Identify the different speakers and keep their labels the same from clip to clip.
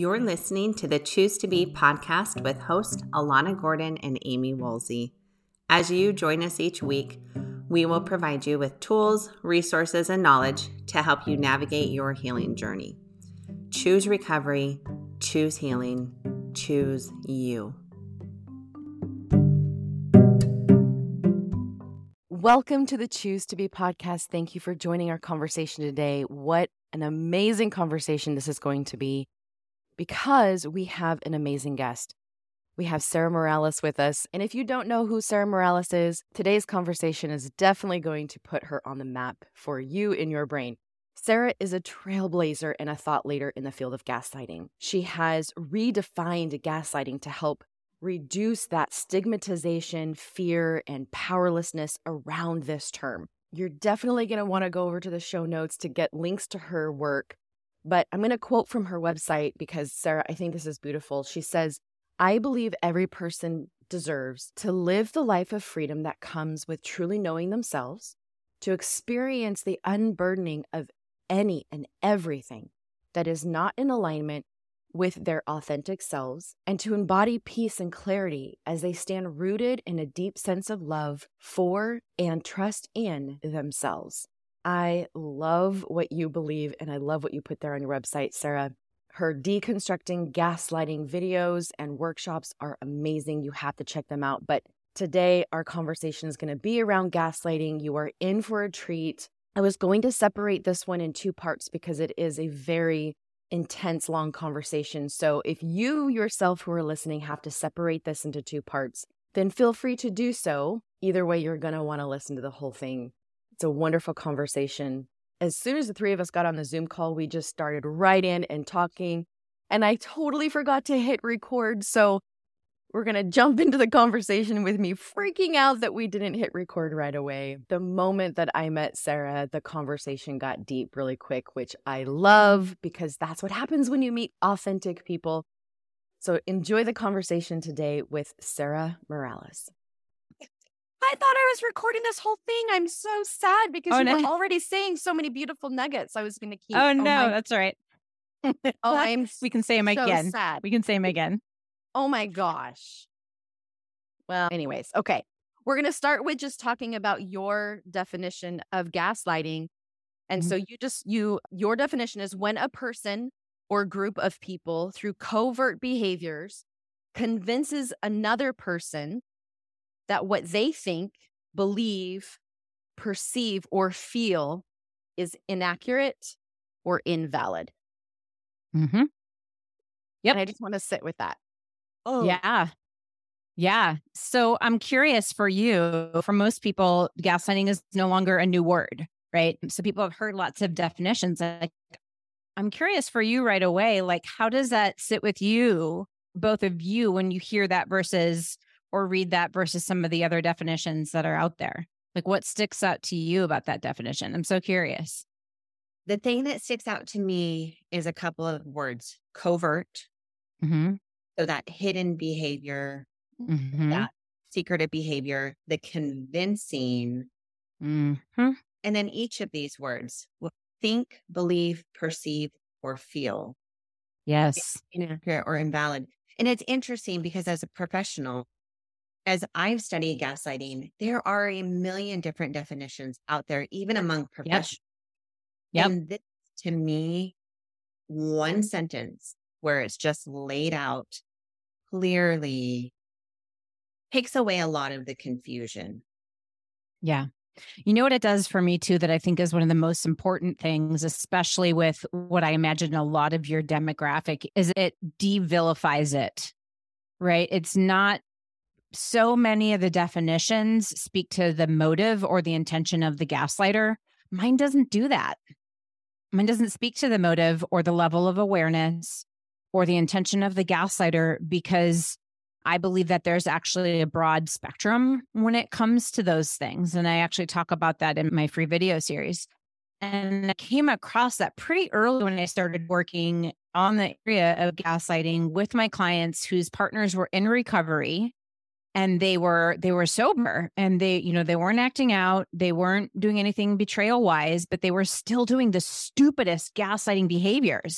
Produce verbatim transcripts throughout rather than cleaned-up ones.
Speaker 1: You're listening to the Choose to Be podcast with host Alana Gordon and Amy Woolsey. As you join us each week, we will provide you with tools, resources, and knowledge to help you navigate your healing journey. Choose recovery, choose healing, choose you.
Speaker 2: Welcome to the Choose to Be podcast. Thank you for joining our conversation today. What an amazing conversation this is going to be because we have an amazing guest. We have Sarah Morales with us. And if you don't know who Sarah Morales is, today's conversation is definitely going to put her on the map for you in your brain. Sarah is a trailblazer and a thought leader in the field of gaslighting. She has redefined gaslighting to help reduce that stigmatization, fear, and powerlessness around this term. You're definitely going to want to go over to the show notes to get links to her work. But I'm going to quote from her website because, Sarah, I think this is beautiful. She says, "I believe every person deserves to live the life of freedom that comes with truly knowing themselves, to experience the unburdening of any and everything that is not in alignment with their authentic selves, and to embody peace and clarity as they stand rooted in a deep sense of love for and trust in themselves." I love what you believe, and I love what you put there on your website, Sarah. Her deconstructing gaslighting videos and workshops are amazing. You have to check them out. But today, our conversation is going to be around gaslighting. You are in for a treat. I was going to separate this one in two parts because it is a very intense, long conversation. So if you yourself who are listening have to separate this into two parts, then feel free to do so. Either way, you're going to want to listen to the whole thing. It's a wonderful conversation. As soon as the three of us got on the Zoom call, we just started right in and talking. And I totally forgot to hit record. So we're going to jump into the conversation with me freaking out that we didn't hit record right away. The moment that I met Sarah, the conversation got deep really quick, which I love because that's what happens when you meet authentic people. So enjoy the conversation today with Sarah Morales.
Speaker 3: I thought I was recording this whole thing. I'm so sad because
Speaker 4: Oh,
Speaker 3: you
Speaker 4: no.
Speaker 3: were already saying so many beautiful nuggets. I was going to keep.
Speaker 4: Oh, no,
Speaker 3: my,
Speaker 4: that's all right.
Speaker 3: oh, I'm
Speaker 4: we can say them
Speaker 3: so
Speaker 4: again.
Speaker 3: sad.
Speaker 4: We can say them again.
Speaker 3: Oh my gosh. Well, anyways, okay. We're going to start with just talking about your definition of gaslighting. And
Speaker 4: Mhm.
Speaker 3: so you just, you, your definition is when a person or group of people through covert behaviors convinces another person that what they think, believe, perceive, or feel is inaccurate or invalid.
Speaker 4: Mm-hmm. Yep.
Speaker 3: And I just want to sit with that.
Speaker 4: Oh. Yeah. Yeah. So I'm curious for you, for most people, gaslighting is no longer a new word, right? So people have heard lots of definitions. Like, I'm curious for you right away, like, how does that sit with you, both of you, when you hear that versus or read that versus some of the other definitions that are out there? Like, what sticks out to you about that definition? I'm so curious.
Speaker 5: The thing that sticks out to me is a couple of words: covert.
Speaker 4: Mm-hmm.
Speaker 5: So that hidden behavior,
Speaker 4: Mm-hmm.
Speaker 5: that secretive behavior, the convincing.
Speaker 4: Mm-hmm.
Speaker 5: And then each of these words: think, believe, perceive, or feel.
Speaker 4: Yes.
Speaker 5: Inaccurate or invalid. And it's interesting because as a professional, as I've studied gaslighting, there are a million different definitions out there, even among professionals.
Speaker 4: Yep.
Speaker 5: And this, to me, one sentence where it's just laid out clearly takes away a lot of the confusion.
Speaker 4: Yeah. You know what it does for me too, that I think is one of the most important things, especially with what I imagine a lot of your demographic, is it de-vilifies it, right? It's not, so many of the definitions speak to the motive or the intention of the gaslighter. Mine doesn't do that. Mine doesn't speak to the motive or the level of awareness or the intention of the gaslighter, because I believe that there's actually a broad spectrum when it comes to those things. And I actually talk about that in my free video series. And I came across that pretty early when I started working on the area of gaslighting with my clients whose partners were in recovery. And they were they were sober, and they, you know, they weren't acting out. They weren't doing anything betrayal wise, but they were still doing the stupidest gaslighting behaviors.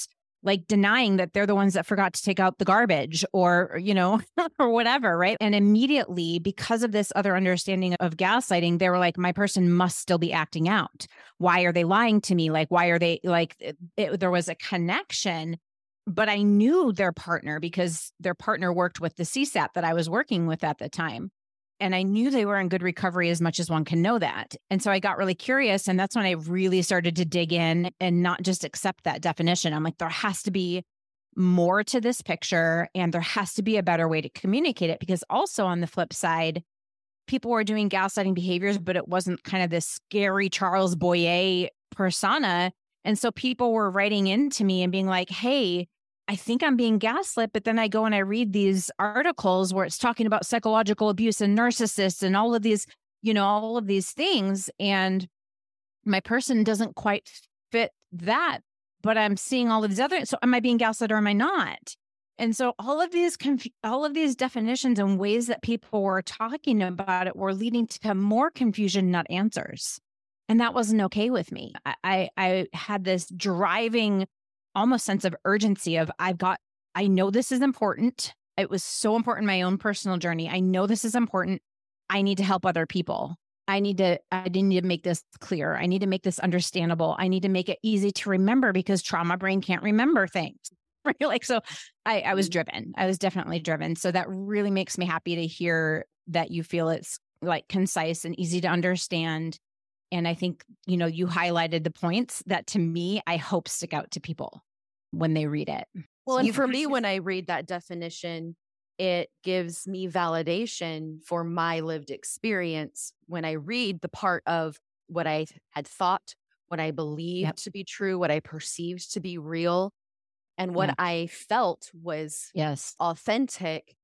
Speaker 4: like denying that they're the ones that forgot to take out the garbage or, you know, or whatever. Right. And immediately, because of this other understanding of gaslighting, they were like, my person must still be acting out. Why are they lying to me? Like, why are they like, it, it, there was a connection, but I knew their partner because their partner worked with the C SAT that I was working with at the time. And I knew they were in good recovery as much as one can know that. And so I got really curious. And that's when I really started to dig in and not just accept that definition. I'm like, there has to be more to this picture and there has to be a better way to communicate it. Because also on the flip side, people were doing gaslighting behaviors, but it wasn't kind of this scary Charles Boyer persona. And so people were writing into me and being like, hey, I think I'm being gaslit, but then I go and I read these articles where it's talking about psychological abuse and narcissists and all of these, you know, all of these things. And my person doesn't quite fit that, but I'm seeing all of these other, so am I being gaslit or am I not? And so all of these, conf- all of these definitions and ways that people were talking about it were leading to more confusion, not answers. And that wasn't okay with me. I, I, I had this driving almost sense of urgency of I've got, I know this is important. It was so important in my own personal journey. I know this is important. I need to help other people. I need to, I need to make this clear. I need to make this understandable. I need to make it easy to remember because trauma brain can't remember things. Right? Like, so I, I was driven. I was definitely driven. So that really makes me happy to hear that you feel it's like concise and easy to understand. And I think, you know, you highlighted the points that to me, I hope stick out to people when they read it.
Speaker 3: Well,
Speaker 5: So
Speaker 3: and
Speaker 5: you-
Speaker 3: for me, when I read that definition, it gives me validation for my lived experience when I read the part of what I had thought, what I believed
Speaker 4: Yep.
Speaker 3: to be true, what I perceived to be real, and what
Speaker 4: Yeah.
Speaker 3: I felt was
Speaker 4: Yes.
Speaker 3: authentic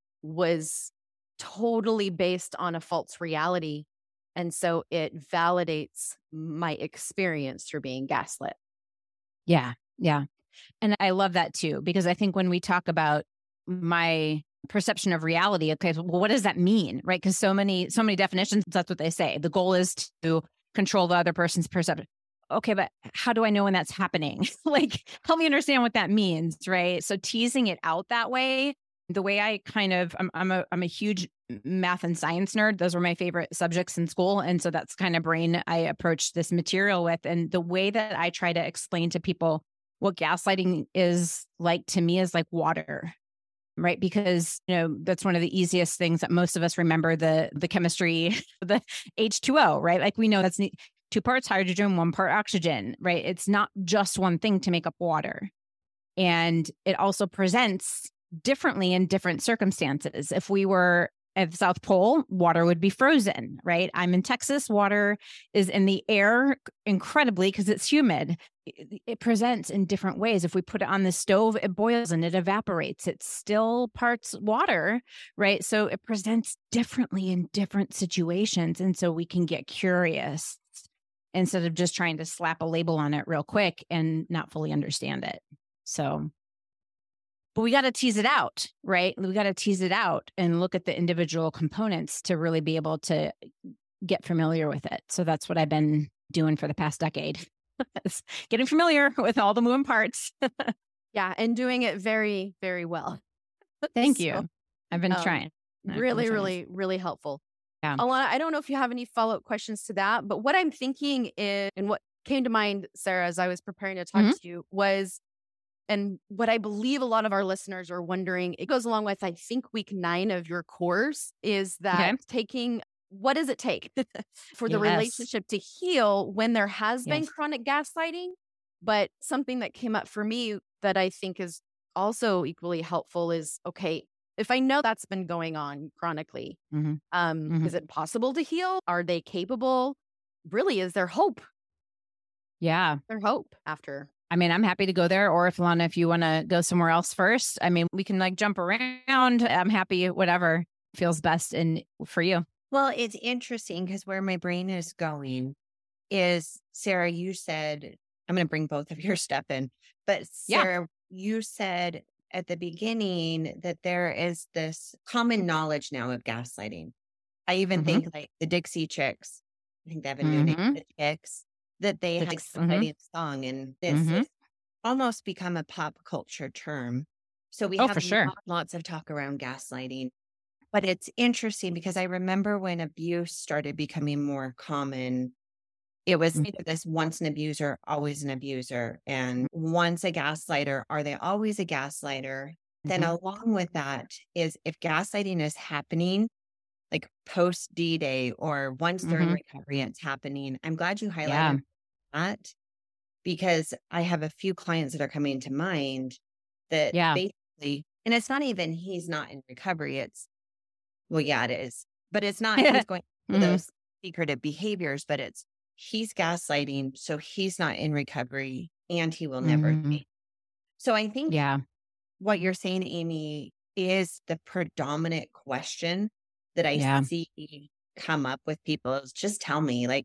Speaker 3: was totally based on a false reality. And so it validates my experience through being gaslit.
Speaker 4: Yeah. Yeah. And I love that too, because I think when we talk about my perception of reality, okay, so well, what does that mean? Right? Because so many, so many definitions, that's what they say. The goal is to control the other person's perception. Okay, but how do I know when that's happening? Like, help me understand what that means, right? So teasing it out that way, the way I kind of, I'm, I'm a, I'm a huge math and science nerd. Those were my favorite subjects in school. And so that's kind of brain I approached this material with. And the way that I try to explain to people what gaslighting is like to me is like water, right? Because, you know, that's one of the easiest things that most of us remember, the, the chemistry, the H two O, right? Like we know that's two parts hydrogen, one part oxygen, right? It's not just one thing to make up water. And it also presents differently in different circumstances. If we were at the South Pole, water would be frozen, right? I'm in Texas, water is in the air incredibly because it's humid. It, it presents in different ways. If we put it on the stove, it boils and it evaporates. It's still parts water, right? So it presents differently in different situations. And so we can get curious instead of just trying to slap a label on it real quick and not fully understand it. So, but we got to tease it out, right? We got to tease it out and look at the individual components to really be able to get familiar with it. So that's what I've been doing for the past decade. Getting familiar with all the moving parts.
Speaker 3: Yeah. And doing it very, very well.
Speaker 4: Thank
Speaker 3: So,
Speaker 4: you. I've been
Speaker 3: um,
Speaker 4: trying. I've been
Speaker 3: Really,
Speaker 4: trying.
Speaker 3: really, really helpful.
Speaker 4: Yeah.
Speaker 3: Alana, I don't know if you have any follow-up questions to that, but what I'm thinking is, and what came to mind, Sarah, as I was preparing to talk
Speaker 4: Mhm.
Speaker 3: to you was, and what I believe a lot of our listeners are wondering, it goes along with, I think, week nine of your course, is that
Speaker 4: Okay.
Speaker 3: taking, what does it take for the
Speaker 4: Yes.
Speaker 3: relationship to heal when there has been
Speaker 4: Yes.
Speaker 3: chronic gaslighting? But something that came up for me that I think is also equally helpful is, okay, if I know that's been going on chronically,
Speaker 4: Mhm.
Speaker 3: um,
Speaker 4: Mhm.
Speaker 3: is it possible to heal? Are they capable? Really, is there hope?
Speaker 4: Yeah.
Speaker 3: There hope after?
Speaker 4: I mean, I'm happy to go there. Or if Lana, if you want to go somewhere else first, I mean, we can like jump around. I'm happy, whatever feels best in for you.
Speaker 5: Well, it's interesting because where my brain is going is, Sarah, you said, I'm going to bring both of your stuff in, but
Speaker 4: Yeah.
Speaker 5: Sarah, you said at the beginning that there is this common knowledge now of gaslighting. I even
Speaker 4: Mhm.
Speaker 5: think like the Dixie Chicks, I think they have a new name,
Speaker 4: Mhm.
Speaker 5: the Chicks, that they
Speaker 4: The
Speaker 5: have
Speaker 4: Dix-
Speaker 5: a gaslighting song, and this
Speaker 4: Mhm.
Speaker 5: is almost become a pop culture term. So we
Speaker 4: Oh,
Speaker 5: have
Speaker 4: for sure.
Speaker 5: lo- lots of talk around gaslighting. But it's interesting because I remember when abuse started becoming more common, it was
Speaker 4: Mm.
Speaker 5: kind of this once an abuser, always an abuser. And once a gaslighter, are they always a gaslighter? Then
Speaker 4: Mhm.
Speaker 5: along with that is if gaslighting is happening, like post D-Day or once they're in
Speaker 4: Mhm.
Speaker 5: recovery, it's happening. I'm glad you
Speaker 4: Yeah.
Speaker 5: highlighted that because I have a few clients that are coming to mind that
Speaker 4: Yeah.
Speaker 5: basically, and it's not even he's not in recovery. It's, well, yeah, it is, but it's not he's going through
Speaker 4: Mhm.
Speaker 5: those secretive behaviors, but it's he's gaslighting. So he's not in recovery and he will never
Speaker 4: Mhm.
Speaker 5: be. So I think
Speaker 4: Yeah.
Speaker 5: what you're saying, Amy, is the predominant question that I
Speaker 4: Yeah.
Speaker 5: see come up with people is just tell me, like,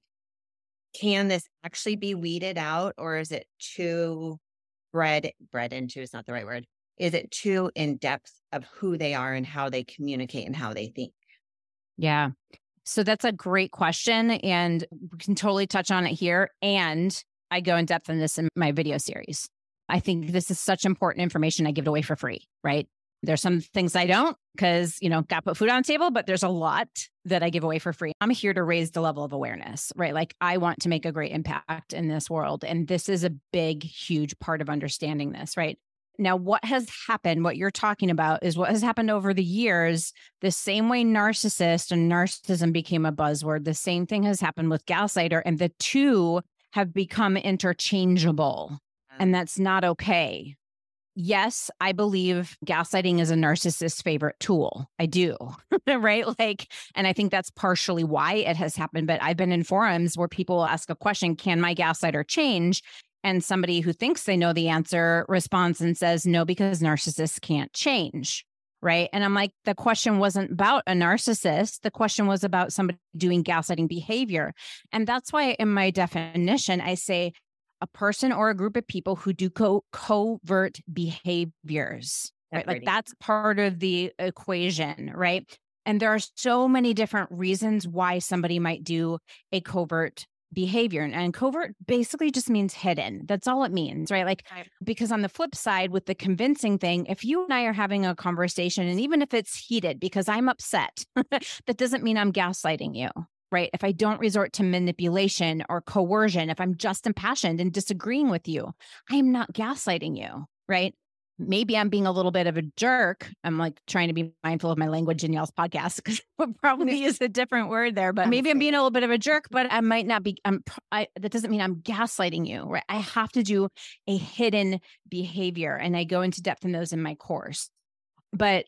Speaker 5: can this actually be weeded out or is it too bred bred into is not the right word. Is it too in depth of who they are and how they communicate and how they think?
Speaker 4: Yeah. So that's a great question. And we can totally touch on it here. And I go in depth in this in my video series. I think this is such important information I give it away for free, right? There's some things I don't because, you know, got to put food on the table, but there's a lot that I give away for free. I'm here to raise the level of awareness, right? Like I want to make a great impact in this world. And this is a big, huge part of understanding this, right? Now, what has happened, what you're talking about is what has happened over the years. The same way narcissist and narcissism became a buzzword, the same thing has happened with gaslighter, and the two have become interchangeable. And that's not okay. Yes, I believe gaslighting is a narcissist's favorite tool. I do, right? Like, and I think that's partially why it has happened. But I've been in forums where people will ask a question, can my gaslighter change? And somebody who thinks they know the answer responds and says, no, because narcissists can't change, right? And I'm like, the question wasn't about a narcissist. The question was about somebody doing gaslighting behavior. And that's why in my definition, I say, a person or a group of people who do co- covert behaviors, right? Like that's part of the equation, right? And there are so many different reasons why somebody might do a covert behavior. And covert basically just means hidden. That's all it means, right? Like, because on the flip side, with the convincing thing, if you and I are having a conversation, and even if it's heated because I'm upset, that doesn't mean I'm gaslighting you. Right? If I don't resort to manipulation or coercion, if I'm just impassioned and disagreeing with you, I am not gaslighting you, right? Maybe I'm being a little bit of a jerk. I'm like trying to be mindful of my language in y'all's podcast because it probably is a different word there, but maybe I'm being a little bit of a jerk, but I might not be, I'm, I, that doesn't mean I'm gaslighting you, right? I have to do a hidden behavior and I go into depth in those in my course. But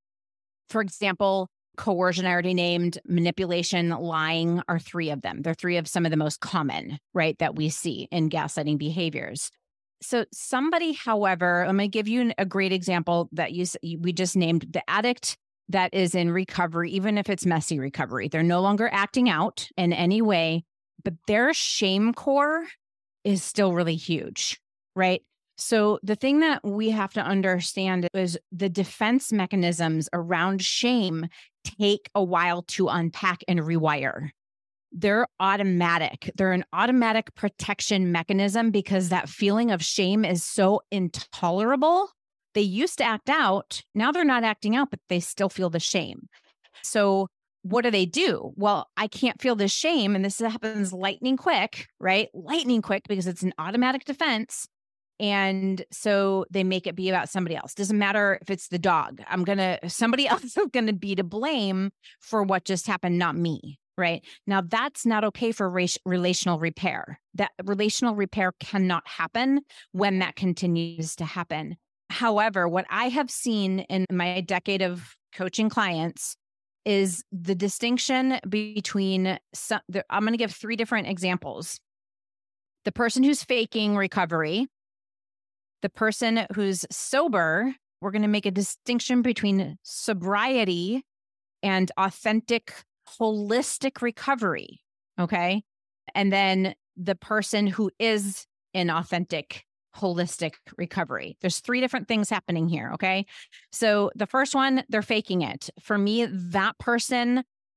Speaker 4: for example, coercion, I already named, manipulation, lying are three of them. They're three of some of the most common, right, that we see in gaslighting behaviors. So somebody, however, I'm going to give you a great example that you we just named, the addict that is in recovery, even if it's messy recovery. They're no longer acting out in any way, but their shame core is still really huge, right? So the thing that we have to understand is the defense mechanisms around shame take a while to unpack and rewire. They're automatic. They're an automatic protection mechanism because that feeling of shame is so intolerable. They used to act out. Now they're not acting out, but they still feel the shame. So what do they do? Well, I can't feel the shame. And this happens lightning quick, right? Lightning quick because it's an automatic defense. And so they make it be about somebody else. Doesn't matter if it's the dog. I'm going to, somebody else is going to be to blame for what just happened, not me. Right? Now, that's not okay for race, relational repair. That relational repair cannot happen when that continues to happen. However, what I have seen in my decade of coaching clients is the distinction between, some, the, I'm going to give three different examples. The person who's faking recovery, the person who's sober, we're going to make a distinction between sobriety and authentic holistic recovery, okay? And then the person who is in authentic holistic recovery. There's three different things happening here, okay? So the first one, they're faking it. For me, that person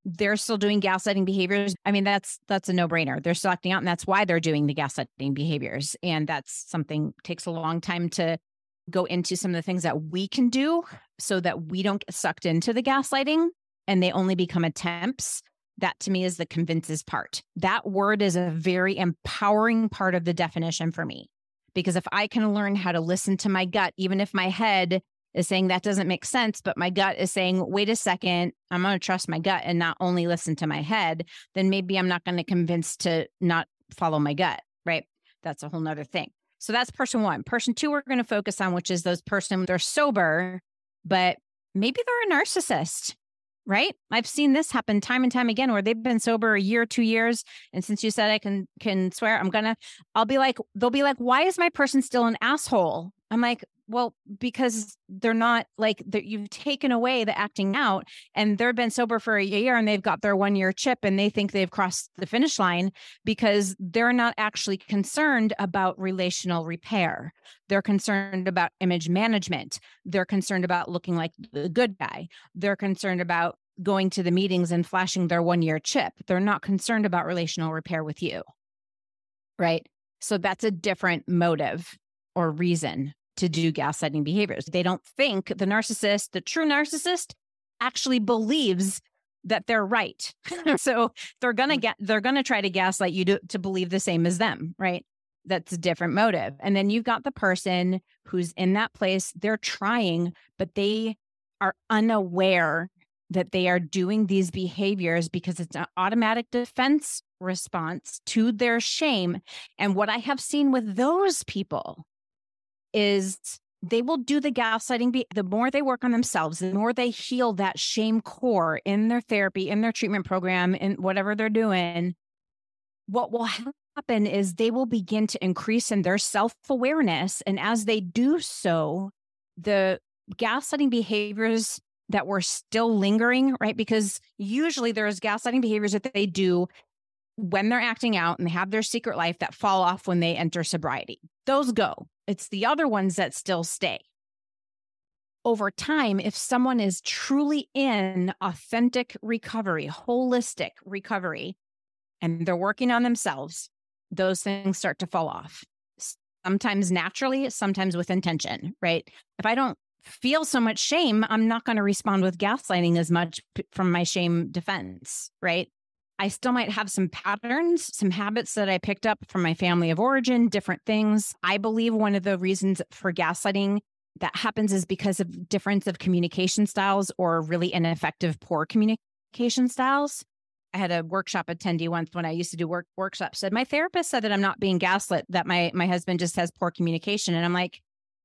Speaker 4: they're still doing gaslighting behaviors, I mean, that's that's a no-brainer. They're still acting out, and that's why they're doing the gaslighting behaviors. And that's something takes a long time to go into some of the things that we can do so that we don't get sucked into the gaslighting and they only become attempts. That to me is the convinces part. That word is a very empowering part of the definition for me. Because if I can learn how to listen to my gut, even if my head is saying that doesn't make sense, but my gut is saying, wait a second, I'm going to trust my gut and not only listen to my head, then maybe I'm not going to convince to not follow my gut, right? That's a whole nother thing. So that's person one. Person two, we're going to focus on, which is those person, they're sober, but maybe they're a narcissist, right? I've seen this happen time and time again where they've been sober a year, two years. And since you said I can, can swear, I'm going to, I'll be like, they'll be like, why is my person still an asshole? I'm like, well, because they're not like that. You've taken away the acting out and they've been sober for a year and they've got their one year chip and they think they've crossed the finish line because they're not actually concerned about relational repair. They're concerned about image management. They're concerned about looking like the good guy. They're concerned about going to the meetings and flashing their one year chip. They're not concerned about relational repair with you. Right. So that's a different motive or reason to do gaslighting behaviors. They don't think the narcissist, the true narcissist, actually believes that they're right. So they're gonna get, they're gonna try to gaslight you to, to believe the same as them, right? That's a different motive. And then you've got the person who's in that place. They're trying, but they are unaware that they are doing these behaviors because it's an automatic defense response to their shame. And what I have seen with those people is they will do the gaslighting. Be- the more they work on themselves, the more they heal that shame core in their therapy, in their treatment program, in whatever they're doing, what will happen is they will begin to increase in their self-awareness. And as they do so, the gaslighting behaviors that were still lingering, right? Because usually there's gaslighting behaviors that they do when they're acting out and they have their secret life that fall off when they enter sobriety. Those go. It's the other ones that still stay. Over time, if someone is truly in authentic recovery, holistic recovery, and they're working on themselves, those things start to fall off. Sometimes naturally, sometimes with intention, right? If I don't feel so much shame, I'm not going to respond with gaslighting as much p- from my shame defense, right? I still might have some patterns, some habits that I picked up from my family of origin, different things. I believe one of the reasons for gaslighting that happens is because of difference of communication styles or really ineffective, poor communication styles. I had a workshop attendee once when I used to do work workshops said, my therapist said that I'm not being gaslit, that my, my husband just has poor communication. And I'm like,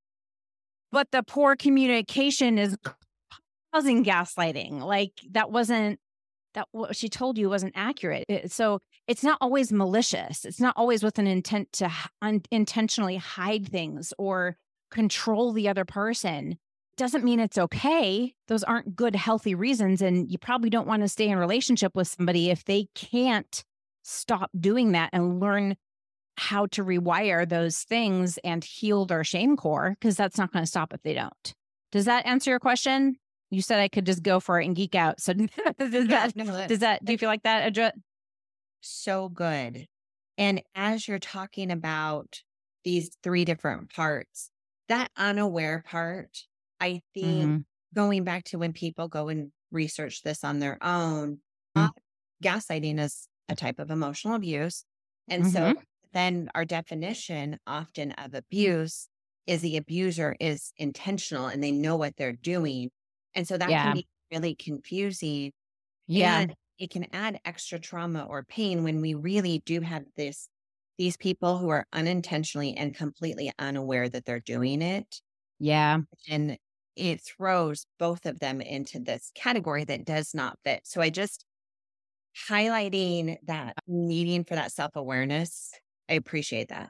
Speaker 4: but the poor communication is causing gaslighting. Like that wasn't, that what she told you wasn't accurate. It, so it's not always malicious. It's not always with an intent to un- intentionally hide things or control the other person. Doesn't mean it's okay. Those aren't good, healthy reasons. And you probably don't want to stay in a relationship with somebody if they can't stop doing that and learn how to rewire those things and heal their shame core, because that's not going to stop if they don't. Does that answer your question? You said I could just go for it and geek out. So does that, no, does that, do you feel like that, Adra?
Speaker 5: So good. And as you're talking about these three different parts, that unaware part, I think mm-hmm. going back to when people go and research this on their own, mm-hmm. uh, gaslighting is a type of emotional abuse. And mm-hmm. so then our definition often of abuse is the abuser is intentional and they know what they're doing. And so that yeah. can be really confusing.
Speaker 4: Yeah.
Speaker 5: And it can add extra trauma or pain when we really do have this, these people who are unintentionally and completely unaware that they're doing it.
Speaker 4: Yeah.
Speaker 5: And it throws both of them into this category that does not fit. So I just highlighting that needing for that self-awareness. I appreciate that.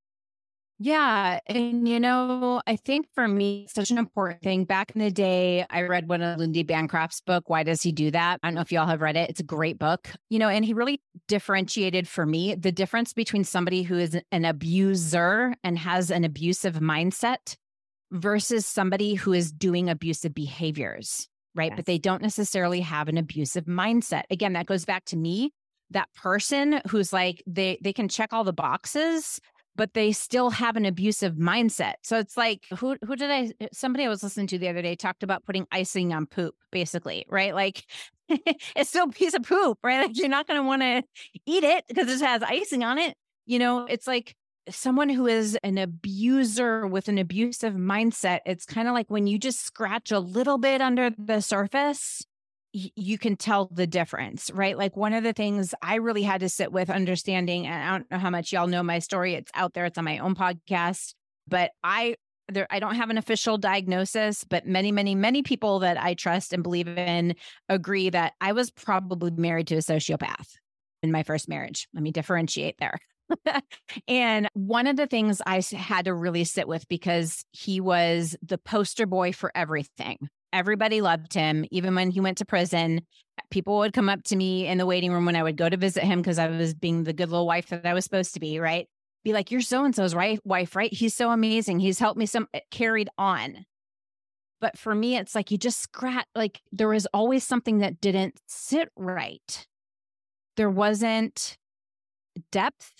Speaker 4: Yeah. And, you know, I think for me, such an important thing. Back in the day, I read one of Lindy Bancroft's book, Why Does He Do That? I don't know if y'all have read it. It's a great book, you know, and he really differentiated for me the difference between somebody who is an abuser and has an abusive mindset versus somebody who is doing abusive behaviors. right?
Speaker 5: Yes.
Speaker 4: But they don't necessarily have an abusive mindset. Again, that goes back to me, that person who's like, they, they can check all the boxes, but they still have an abusive mindset. So it's like, who, who did I, somebody I was listening to the other day talked about putting icing on poop, basically, right? Like it's still a piece of poop, right? Like you're not going to want to eat it because it has icing on it. You know, it's like someone who is an abuser with an abusive mindset. It's kind of like when you just scratch a little bit under the surface, you can tell the difference, right? Like one of the things I really had to sit with understanding, and I don't know how much y'all know my story. It's out there. It's on my own podcast, but I, there, I don't have an official diagnosis, but many, many, many people that I trust and believe in agree that I was probably married to a sociopath in my first marriage. Let me differentiate there. And one of the things I had to really sit with, because he was the poster boy for everything. Everybody loved him. Even when he went to prison, people would come up to me in the waiting room when I would go to visit him because I was being the good little wife that I was supposed to be, right? Be like, you're so-and-so's right, wife, right? He's so amazing. He's helped me some, it carried on. But for me, it's like you just scratch, like there was always something that didn't sit right. There wasn't depth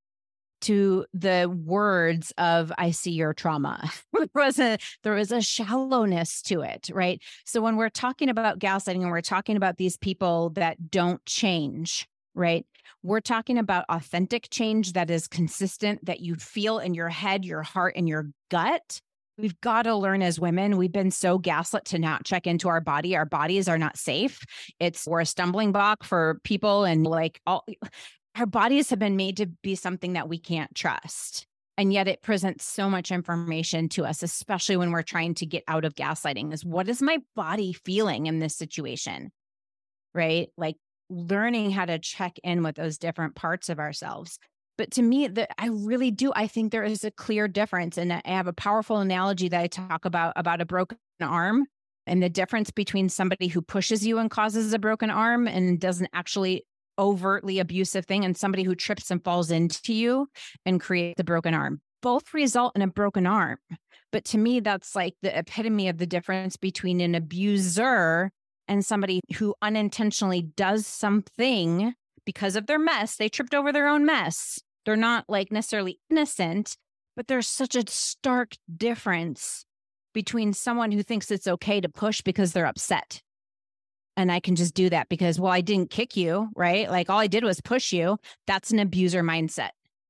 Speaker 4: to the words of, I see your trauma. there was a, there was a shallowness to it, right? So when we're talking about gaslighting and we're talking about these people that don't change, right? We're talking about authentic change that is consistent, that you feel in your head, your heart, and your gut. We've got to learn as women. We've been so gaslit to not check into our body. Our bodies are not safe. It's, we're a stumbling block for people, and like all, our bodies have been made to be something that we can't trust. And yet it presents so much information to us, especially when we're trying to get out of gaslighting, is what is my body feeling in this situation, right? Like learning how to check in with those different parts of ourselves. But to me, that I really do, I think there is a clear difference. And I have a powerful analogy that I talk about, about a broken arm and the difference between somebody who pushes you and causes a broken arm and doesn't actually overtly abusive thing, and somebody who trips and falls into you and creates a broken arm. Both result in a broken arm. But to me, that's like the epitome of the difference between an abuser and somebody who unintentionally does something because of their mess. They tripped over their own mess. They're not like necessarily innocent, but there's such a stark difference between someone who thinks it's okay to push because they're upset. And I can just do that because, well, I didn't kick you, right? Like all I did was push you. That's an abuser mindset,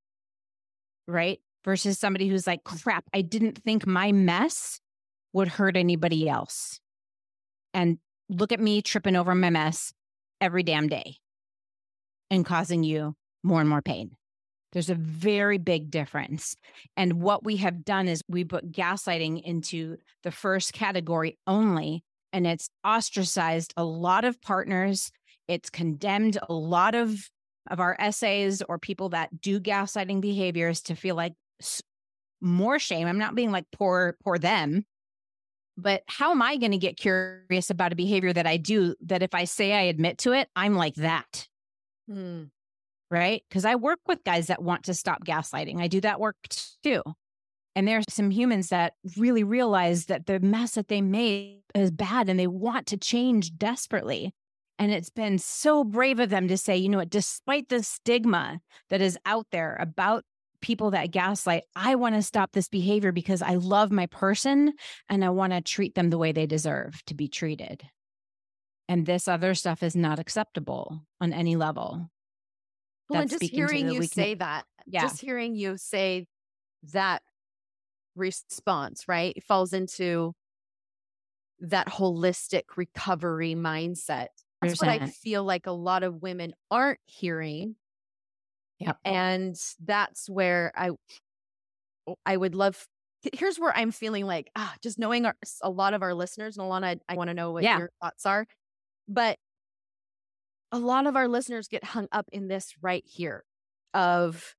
Speaker 4: right? Versus somebody who's like, crap, I didn't think my mess would hurt anybody else. And look at me tripping over my mess every damn day and causing you more and more pain. There's a very big difference. And what we have done is we put gaslighting into the first category only. And it's ostracized a lot of partners. It's condemned a lot of, of our essays or people that do gaslighting behaviors to feel like more shame. I'm not being like poor, poor them, but how am I going to get curious about a behavior that I do that if I say I admit to it, I'm like that,
Speaker 3: Hmm.
Speaker 4: right? Because I work with guys that want to stop gaslighting. I do that work too. And there's some humans that really realize that the mess that they made is bad and they want to change desperately. And it's been so brave of them to say, you know what, despite the stigma that is out there about people that gaslight, I want to stop this behavior because I love my person and I want to treat them the way they deserve to be treated. And this other stuff is not acceptable on any level.
Speaker 3: Well, and
Speaker 4: That's
Speaker 3: just
Speaker 4: speaking to
Speaker 3: hearing
Speaker 4: the
Speaker 3: you
Speaker 4: weakness-
Speaker 3: say that,
Speaker 4: Yeah.
Speaker 3: just hearing you say that response, right? It falls into that holistic recovery mindset. That's what I
Speaker 4: one hundred percent.
Speaker 3: feel like a lot of women aren't hearing.
Speaker 4: Yep.
Speaker 3: And that's where I I would love, here's where I'm feeling like, ah, just knowing our, a lot of our listeners, and Alana, I, I want to know what
Speaker 4: Yeah.
Speaker 3: your thoughts are. But a lot of our listeners get hung up in this right here of,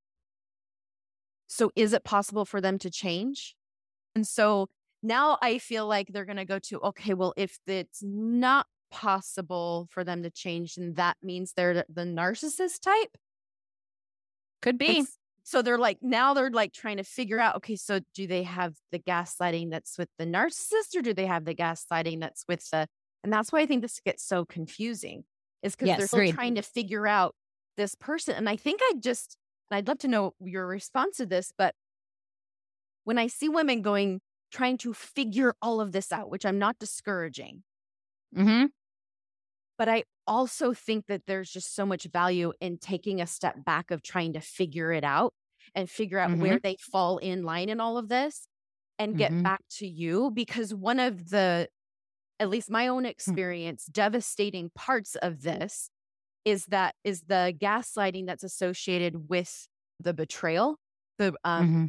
Speaker 3: so is it possible for them to change? And so now I feel like they're going to go to, okay, well, if it's not possible for them to change, then that means they're the, the narcissist type.
Speaker 4: Could be.
Speaker 3: It's, so they're like, now they're like trying to figure out, okay, so do they have the gaslighting that's with the narcissist, or do they have the gaslighting that's with the And that's why I think this gets so confusing, is because
Speaker 4: Yes,
Speaker 3: they're still
Speaker 4: agreed.
Speaker 3: trying to figure out this person. And I think I just, I'd love to know your response to this, but when I see women going, trying to figure all of this out, which I'm not discouraging,
Speaker 4: Mm-hmm.
Speaker 3: but I also think that there's just so much value in taking a step back of trying to figure it out and figure out
Speaker 4: Mm-hmm.
Speaker 3: where they fall in line in all of this and get
Speaker 4: Mm-hmm.
Speaker 3: back to you. Because one of the, at least my own
Speaker 4: Mm.
Speaker 3: experience, devastating parts of this is that is the gaslighting that's associated with the betrayal, the um,
Speaker 4: Mm-hmm.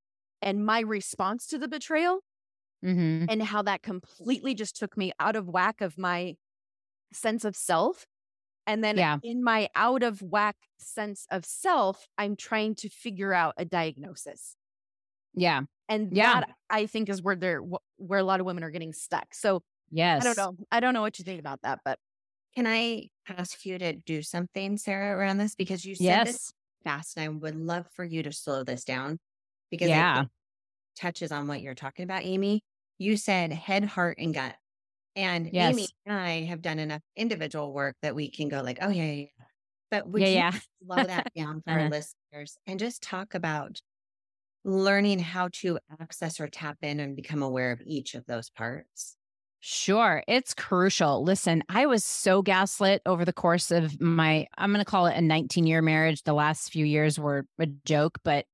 Speaker 3: and my response to the betrayal,
Speaker 4: Mm-hmm.
Speaker 3: and how that completely just took me out of whack of my sense of self. And then
Speaker 4: Yeah.
Speaker 3: in my out of whack sense of self, I'm trying to figure out a diagnosis.
Speaker 4: Yeah.
Speaker 3: And
Speaker 4: Yeah.
Speaker 3: that, I think, is where they're wh- where a lot of women are getting stuck. So
Speaker 4: Yes.
Speaker 3: I don't know. I don't know what you think about that, but
Speaker 5: Can I ask you to do something, Sarah, around this? Because you said this
Speaker 4: Yes.
Speaker 5: fast, and I would love for you to slow this down because
Speaker 4: Yeah.
Speaker 5: it touches on what you're talking about, Amy. You said head, heart, and gut. And Amy
Speaker 4: Yes.
Speaker 5: and I have done enough individual work that we can go like, oh, yeah, yeah, yeah. But would
Speaker 4: Yeah.
Speaker 5: you
Speaker 4: Yeah.
Speaker 5: slow that down for our
Speaker 4: Uh-huh.
Speaker 5: listeners and just talk about learning how to access or tap in and become aware of each of those parts?
Speaker 4: Sure. It's crucial. Listen, I was so gaslit over the course of my, I'm going to call it a nineteen year marriage. The last few years were a joke, but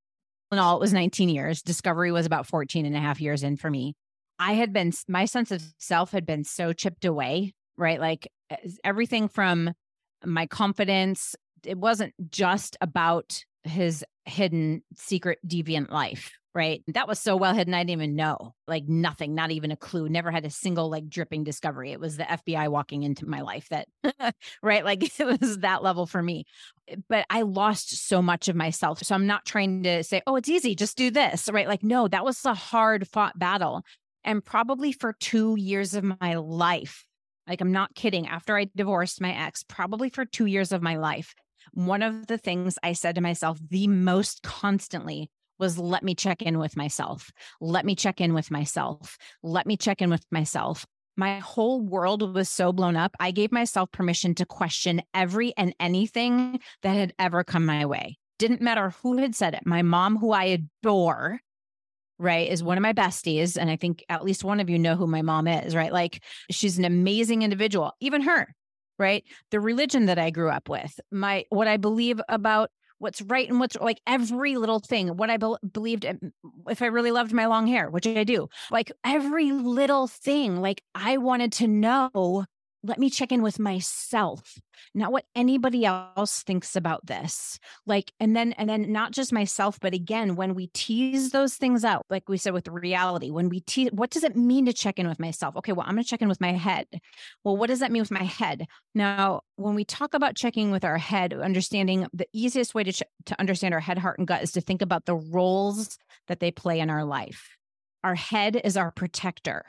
Speaker 4: in all, it was nineteen years. Discovery was about fourteen and a half years in for me. I had been, my sense of self had been so chipped away, right? Like as- everything from my confidence, it wasn't just about his hidden secret deviant life, right? That was so well hidden, I didn't even know. Like nothing, not even a clue. Never had a single like dripping discovery. It was the F B I walking into my life that, right? Like it was that level for me. But I lost so much of myself. So I'm not trying to say, oh, it's easy, just do this, right? Like, no, that was a hard fought battle. And probably for two years of my life, like I'm not kidding, after I divorced my ex, probably for two years of my life, one of the things I said to myself the most constantly was, let me check in with myself. Let me check in with myself. Let me check in with myself. My whole world was so blown up. I gave myself permission to question every and anything that had ever come my way. Didn't matter who had said it. My mom, who I adore, right, is one of my besties. And I think at least one of you know who my mom is, right? Like she's an amazing individual, even her, right? The religion that I grew up with, my, what I believe about what's right and what's like every little thing, what I be- believed if I really loved my long hair, which I do, like every little thing, like I wanted to know, let me check in with myself, not what anybody else thinks about this. Like, and then, and then not just myself, but again, when we tease those things out, like we said with reality, when we tease, what does it mean to check in with myself? Okay, well, I'm going to check in with my head. Well, what does that mean with my head? Now, when we talk about checking with our head, understanding the easiest way to, ch- to understand our head, heart, and gut is to think about the roles that they play in our life. Our head is our protector.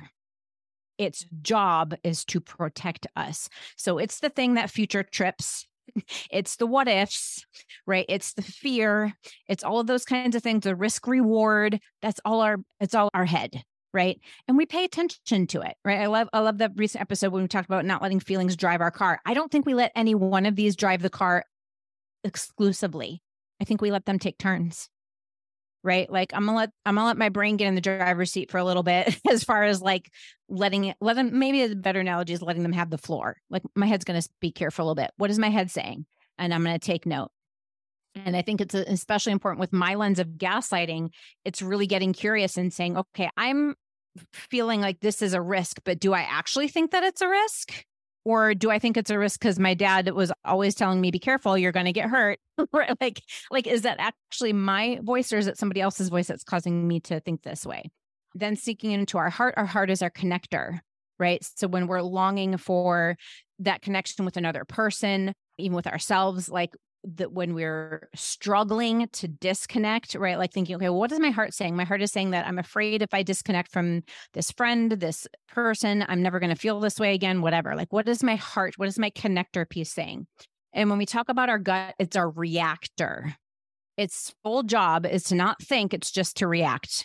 Speaker 4: Its job is to protect us. So it's the thing that future trips. It's the what ifs, right? It's the fear. It's all of those kinds of things, the risk reward. That's all our, it's all our head, right? And we pay attention to it, right? I love, I love that recent episode when we talked about not letting feelings drive our car. I don't think we let any one of these drive the car exclusively. I think we let them take turns. Right? Like I'm gonna let, I'm gonna let my brain get in the driver's seat for a little bit as far as like letting it, let them, maybe a better analogy is letting them have the floor. Like my head's going to speak here for a little bit. What is my head saying? And I'm going to take note. And I think it's especially important with my lens of gaslighting. It's really getting curious and saying, okay, I'm feeling like this is a risk, but do I actually think that it's a risk? Or do I think it's a risk because my dad was always telling me, be careful, you're going to get hurt? Right? Like, like, is that actually my voice or is it somebody else's voice that's causing me to think this way? Then seeking into our heart, our heart is our connector, right? So when we're longing for that connection with another person, even with ourselves, like that when we're struggling to disconnect, right? Like thinking, okay, well, what is my heart saying? My heart is saying that I'm afraid if I disconnect from this friend, this person, I'm never going to feel this way again, whatever. Like, what is my heart? What is my connector piece saying? And when we talk about our gut, it's our reactor. Its whole job is to not think, it's just to react.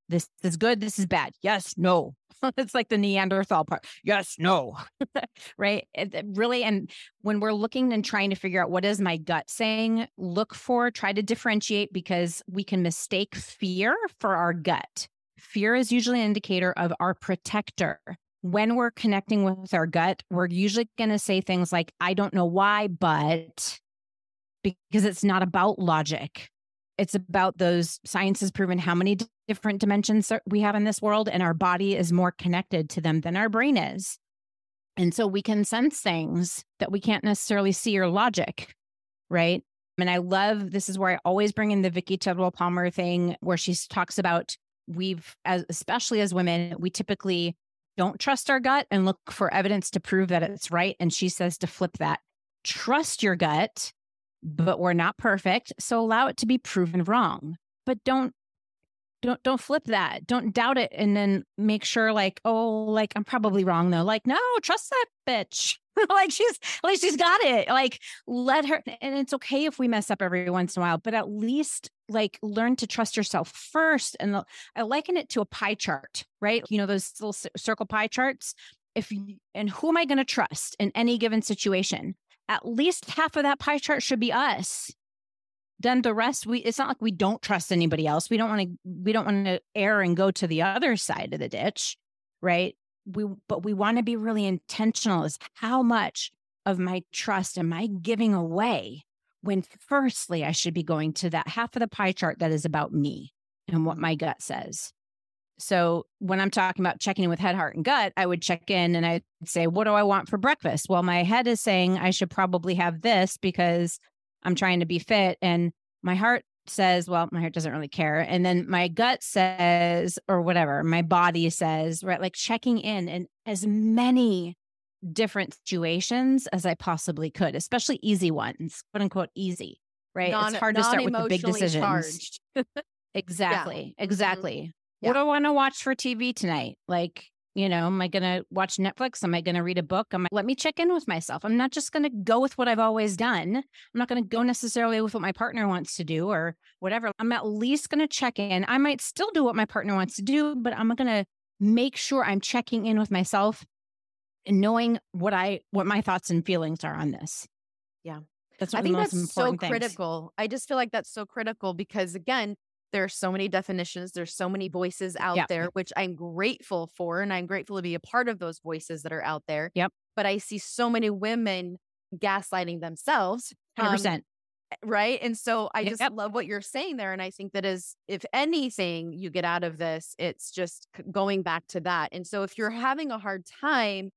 Speaker 4: This is good. This is bad. Yes, no. It's like the Neanderthal part. Yes, no. Right. It, it really. And when we're looking and trying to figure out what is my gut saying, look for, try to differentiate, because we can mistake fear for our gut. Fear is usually an indicator of our protector. When we're connecting with our gut, we're usually going to say things like, I don't know why, but, because it's not about logic. It's about those, science has proven how many d- different dimensions we have in this world, and our body is more connected to them than our brain is. And so we can sense things that we can't necessarily see or logic, right? And I love, this is where I always bring in the Vicky Tidwell Palmer thing, where she talks about we've, as, especially as women, we typically don't trust our gut and look for evidence to prove that it's right. And she says to flip that. Trust your gut, but we're not perfect. So allow it to be proven wrong, but don't, don't, don't flip that. Don't doubt it. And then make sure like, oh, like I'm probably wrong though. Like, no, trust that bitch. Like she's, at least she's got it. Like let her, and it's okay if we mess up every once in a while, but at least like learn to trust yourself first. And the, I liken it to a pie chart, right? You know, those little c- circle pie charts. If, you, and who am I going to trust in any given situation? At least half of that pie chart should be us. Then the rest, we, it's not like we don't trust anybody else. We don't want to, we don't want to err and go to the other side of the ditch, right? We, but we want to be really intentional as how much of my trust am I giving away, when firstly, I should be going to that half of the pie chart that is about me and what my gut says. So when I'm talking about checking in with head, heart, and gut, I would check in and I'd say, what do I want for breakfast? Well, my head is saying I should probably have this because I'm trying to be fit. And my heart says, well, my heart doesn't really care. And then my gut says, or whatever, my body says, right? Like checking in in as many different situations as I possibly could, especially easy ones, quote unquote, easy, right?
Speaker 3: Non,
Speaker 4: it's hard to start with the big decisions.
Speaker 3: Charged.
Speaker 4: Exactly.
Speaker 3: Yeah.
Speaker 4: Exactly.
Speaker 3: Mm-hmm.
Speaker 4: What
Speaker 3: Yeah.
Speaker 4: do I want to watch for T V tonight? Like, you know, am I going to watch Netflix? Am I going to read a book? Am I, let me check in with myself. I'm not just going to go with what I've always done. I'm not going to go necessarily with what my partner wants to do or whatever. I'm at least going to check in. I might still do what my partner wants to do, but I'm going to make sure I'm checking in with myself and knowing what I, what my thoughts and feelings are on this.
Speaker 3: Yeah.
Speaker 4: That's
Speaker 3: I
Speaker 4: one of
Speaker 3: think
Speaker 4: the most
Speaker 3: that's so
Speaker 4: important things.
Speaker 3: critical. I just feel like that's so critical because, again, there are so many definitions. There's so many voices out
Speaker 4: Yep.
Speaker 3: there, which I'm grateful for. And I'm grateful to be a part of those voices that are out there.
Speaker 4: Yep.
Speaker 3: But I see so many women gaslighting themselves.
Speaker 4: one hundred percent.
Speaker 3: Um, right. And so I
Speaker 4: Yep.
Speaker 3: just love what you're saying there. And I think that is, if anything you get out of this, it's just c- going back to that. And so if you're having a hard time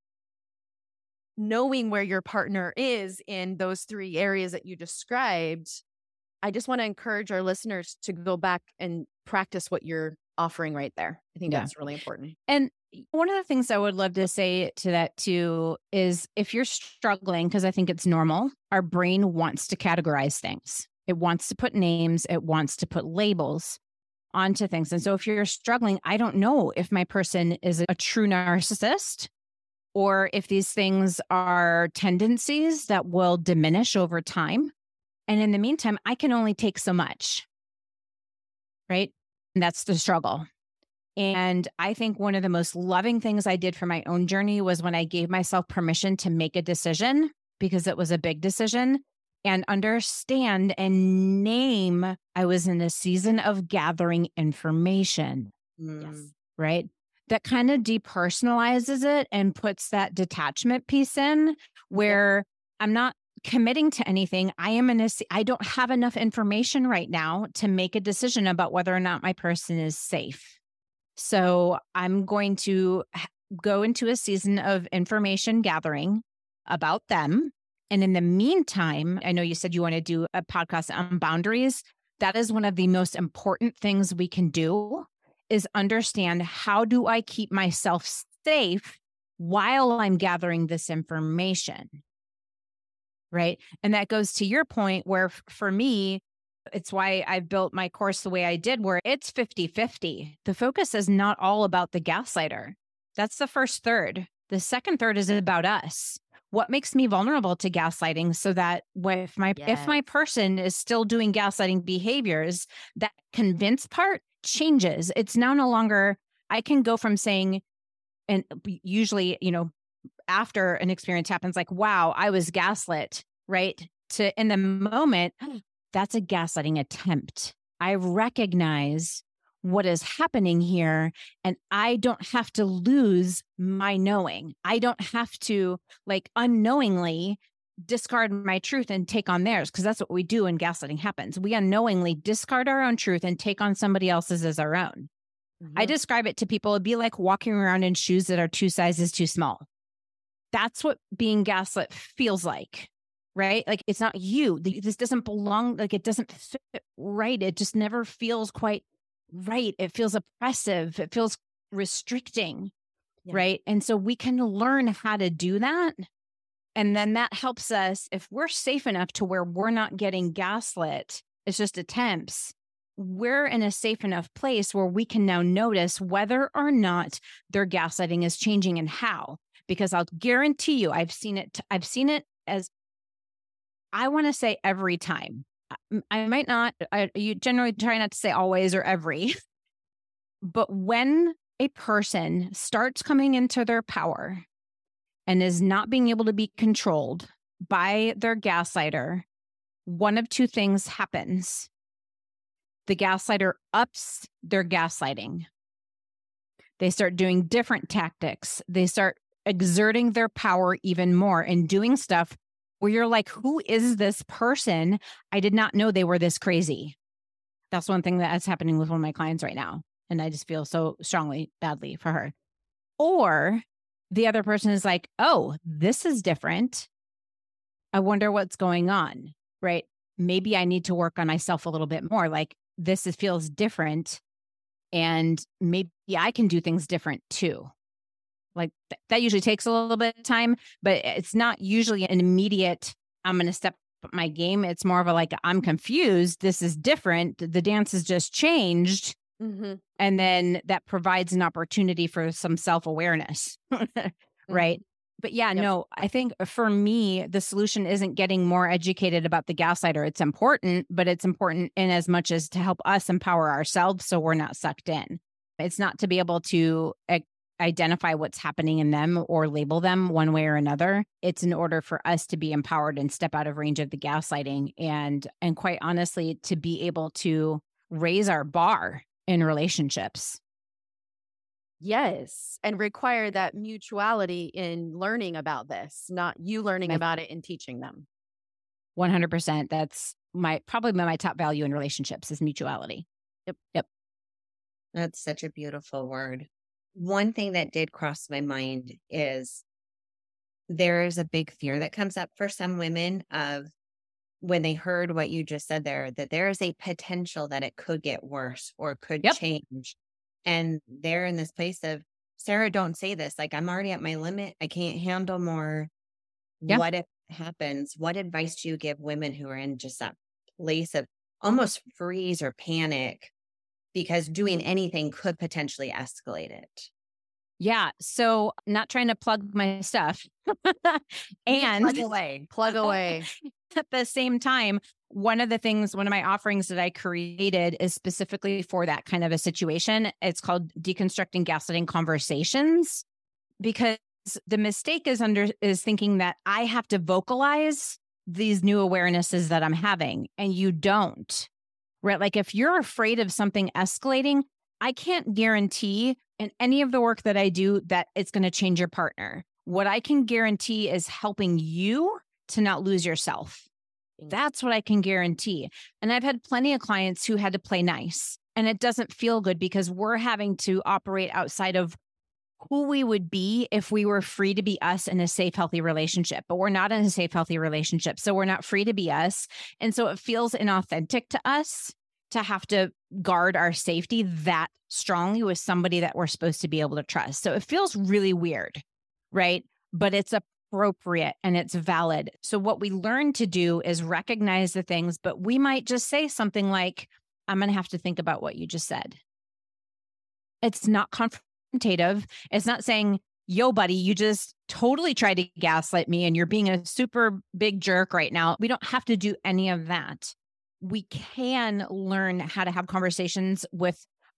Speaker 3: knowing where your partner is in those three areas that you described, I just want to encourage our listeners to go back and practice what you're offering right there. I think
Speaker 4: Yeah.
Speaker 3: that's really important.
Speaker 4: And one of the things I would love to say to that too is if you're struggling, because I think it's normal, our brain wants to categorize things. It wants to put names, it wants to put labels onto things. And so if you're struggling, I don't know if my person is a true narcissist or if these things are tendencies that will diminish over time. And in the meantime, I can only take so much, right? And that's the struggle. And I think one of the most loving things I did for my own journey was when I gave myself permission to make a decision, because it was a big decision, and understand and name I was in a season of gathering information,
Speaker 3: Yes.
Speaker 4: right? That kind of depersonalizes it and puts that detachment piece in where I'm not committing to anything. I am in a, I don't have enough information right now to make a decision about whether or not my person is safe. So I'm going to go into a season of information gathering about them. And in the meantime, I know you said you want to do a podcast on boundaries. That is one of the most important things we can do, is understand, how do I keep myself safe while I'm gathering this information? Right. And that goes to your point where f- for me, it's why I built my course the way I did, where it's fifty-fifty. The focus is not all about the gaslighter. That's the first third. The second third is about us. What makes me vulnerable to gaslighting, so that if my if my
Speaker 3: Yes.
Speaker 4: person is still doing gaslighting behaviors, that convince part changes. It's now no longer, I can go from saying, and usually, you know, after an experience happens, like, wow, I was gaslit, right? To in the moment, that's a gaslighting attempt. I recognize what is happening here, and I don't have to lose my knowing. I don't have to like unknowingly discard my truth and take on theirs, because that's what we do when gaslighting happens. We unknowingly discard our own truth and take on somebody else's as our own. Mm-hmm. I describe it to people, it'd be like walking around in shoes that are two sizes too small. That's what being gaslit feels like, right? Like it's not you. This doesn't belong, like it doesn't fit right. It just never feels quite right. It feels oppressive. It feels restricting, yeah. right? And so we can learn how to do that. And then that helps us, if we're safe enough to where we're not getting gaslit, it's just attempts, we're in a safe enough place where we can now notice whether or not their gaslighting is changing and how. Because I'll guarantee you, I've seen it, I've seen it as, I want to say every time. I might not, I, you generally try not to say always or every, but when a person starts coming into their power and is not being able to be controlled by their gaslighter, one of two things happens. The gaslighter ups their gaslighting. They start doing different tactics. They start exerting their power even more and doing stuff where you're like, who is this person? I did not know they were this crazy. That's one thing that's happening with one of my clients right now. And I just feel so strongly, badly for her. Or the other person is like, oh, this is different. I wonder what's going on, right? Maybe I need to work on myself a little bit more. Like this is, feels different. And maybe I can do things different too. Like th- that usually takes a little bit of time, but it's not usually an immediate, I'm going to step up my game. It's more of a like, I'm confused. This is different. The dance has just changed. Mm-hmm. And then that provides an opportunity for some self-awareness, right? Mm-hmm. But yeah, yep. no, I think for me, the solution isn't getting more educated about the gaslighter. It's important, but it's important in as much as to help us empower ourselves so we're not sucked in. It's not to be able to e- identify what's happening in them or label them one way or another. It's in order for us to be empowered and step out of range of the gaslighting and, and quite honestly, to be able to raise our bar in relationships.
Speaker 3: Yes. And require that mutuality in learning about this, not you learning about it and teaching them.
Speaker 4: one hundred percent. That's my, probably my top value in relationships is mutuality.
Speaker 3: Yep.
Speaker 4: Yep.
Speaker 5: That's such a beautiful word. One thing that did cross my mind is there is a big fear that comes up for some women of when they heard what you just said there, that there is a potential that it could get worse or could yep. change. And they're in this place of, Sarah, don't say this. Like, I'm already at my limit. I can't handle more. Yep. What if it happens? What advice do you give women who are in just that place of almost freeze or panic because doing anything could potentially escalate it?
Speaker 4: Yeah. So not trying to plug my stuff and
Speaker 3: plug away, plug away.
Speaker 4: At the same time, one of the things, one of my offerings that I created is specifically for that kind of a situation. It's called Deconstructing Gaslighting Conversations, because the mistake is under is thinking that I have to vocalize these new awarenesses that I'm having, and you don't, right? Like if you're afraid of something escalating, I can't guarantee in any of the work that I do that it's going to change your partner. What I can guarantee is helping you to not lose yourself. That's what I can guarantee. And I've had plenty of clients who had to play nice, and it doesn't feel good because we're having to operate outside of who we would be if we were free to be us in a safe, healthy relationship. But we're not in a safe, healthy relationship. So we're not free to be us. And so it feels inauthentic to us to have to guard our safety that strongly with somebody that we're supposed to be able to trust. So it feels really weird, right? But it's appropriate and it's valid. So what we learn to do is recognize the things, but we might just say something like, I'm going to have to think about what you just said. It's not confrontative. It's not saying, yo, buddy, you just totally tried to gaslight me and you're being a super big jerk right now. We don't have to do any of that. We can learn how to have conversations with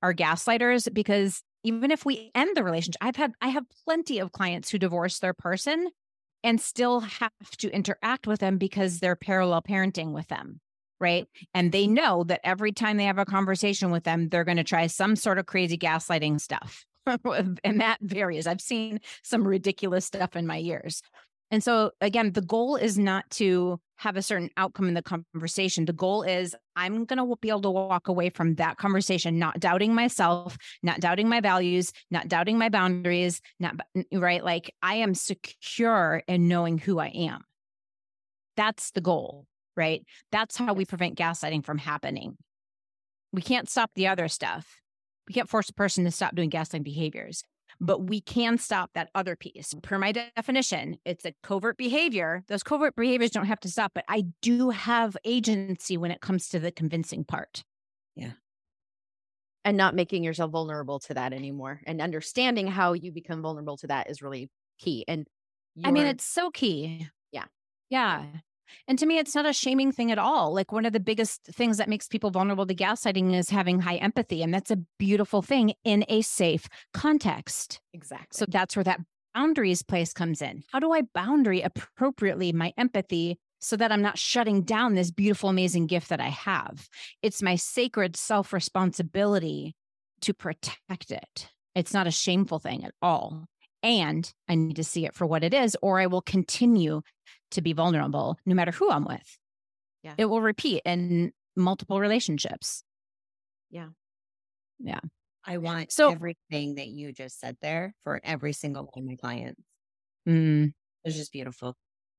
Speaker 4: are gaslighters, because even if we end the relationship, I've had, I have plenty of clients who divorce their person and still have to interact with them because they're parallel parenting with them, right? And they know that every time they have a conversation with them, they're going to try some sort of crazy gaslighting stuff. And that varies. I've seen some ridiculous stuff in my years. And so again, the goal is not to have a certain outcome in the conversation. The goal is I'm going to be able to walk away from that conversation, not doubting myself, not doubting my values, not doubting my boundaries, not right. Like I am secure in knowing who I am. That's the goal, right? That's how we prevent gaslighting from happening. We can't stop the other stuff. We can't force a person to stop doing gaslighting behaviors. But we can stop that other piece. Per my definition, it's a covert behavior. Those covert behaviors don't have to stop, but I do have agency when it comes to the convincing part.
Speaker 5: Yeah.
Speaker 3: And not making yourself vulnerable to that anymore. And understanding how you become vulnerable to that is really key. And
Speaker 4: I mean, it's so key.
Speaker 3: Yeah.
Speaker 4: Yeah. And to me, it's not a shaming thing at all. Like one of the biggest things that makes people vulnerable to gaslighting is having high empathy. And that's a beautiful thing in a safe context.
Speaker 3: Exactly.
Speaker 4: So that's where that boundaries place comes in. How do I boundary appropriately my empathy so that I'm not shutting down this beautiful, amazing gift that I have? It's my sacred self-responsibility to protect it. It's not a shameful thing at all. And I need to see it for what it is, or I will continue to be vulnerable no matter who I'm with.
Speaker 3: Yeah.
Speaker 4: It will repeat in multiple relationships.
Speaker 3: Yeah.
Speaker 4: Yeah.
Speaker 5: I want
Speaker 4: So-
Speaker 5: everything that you just said there for every single one of my clients.
Speaker 4: Mm.
Speaker 5: It's just beautiful.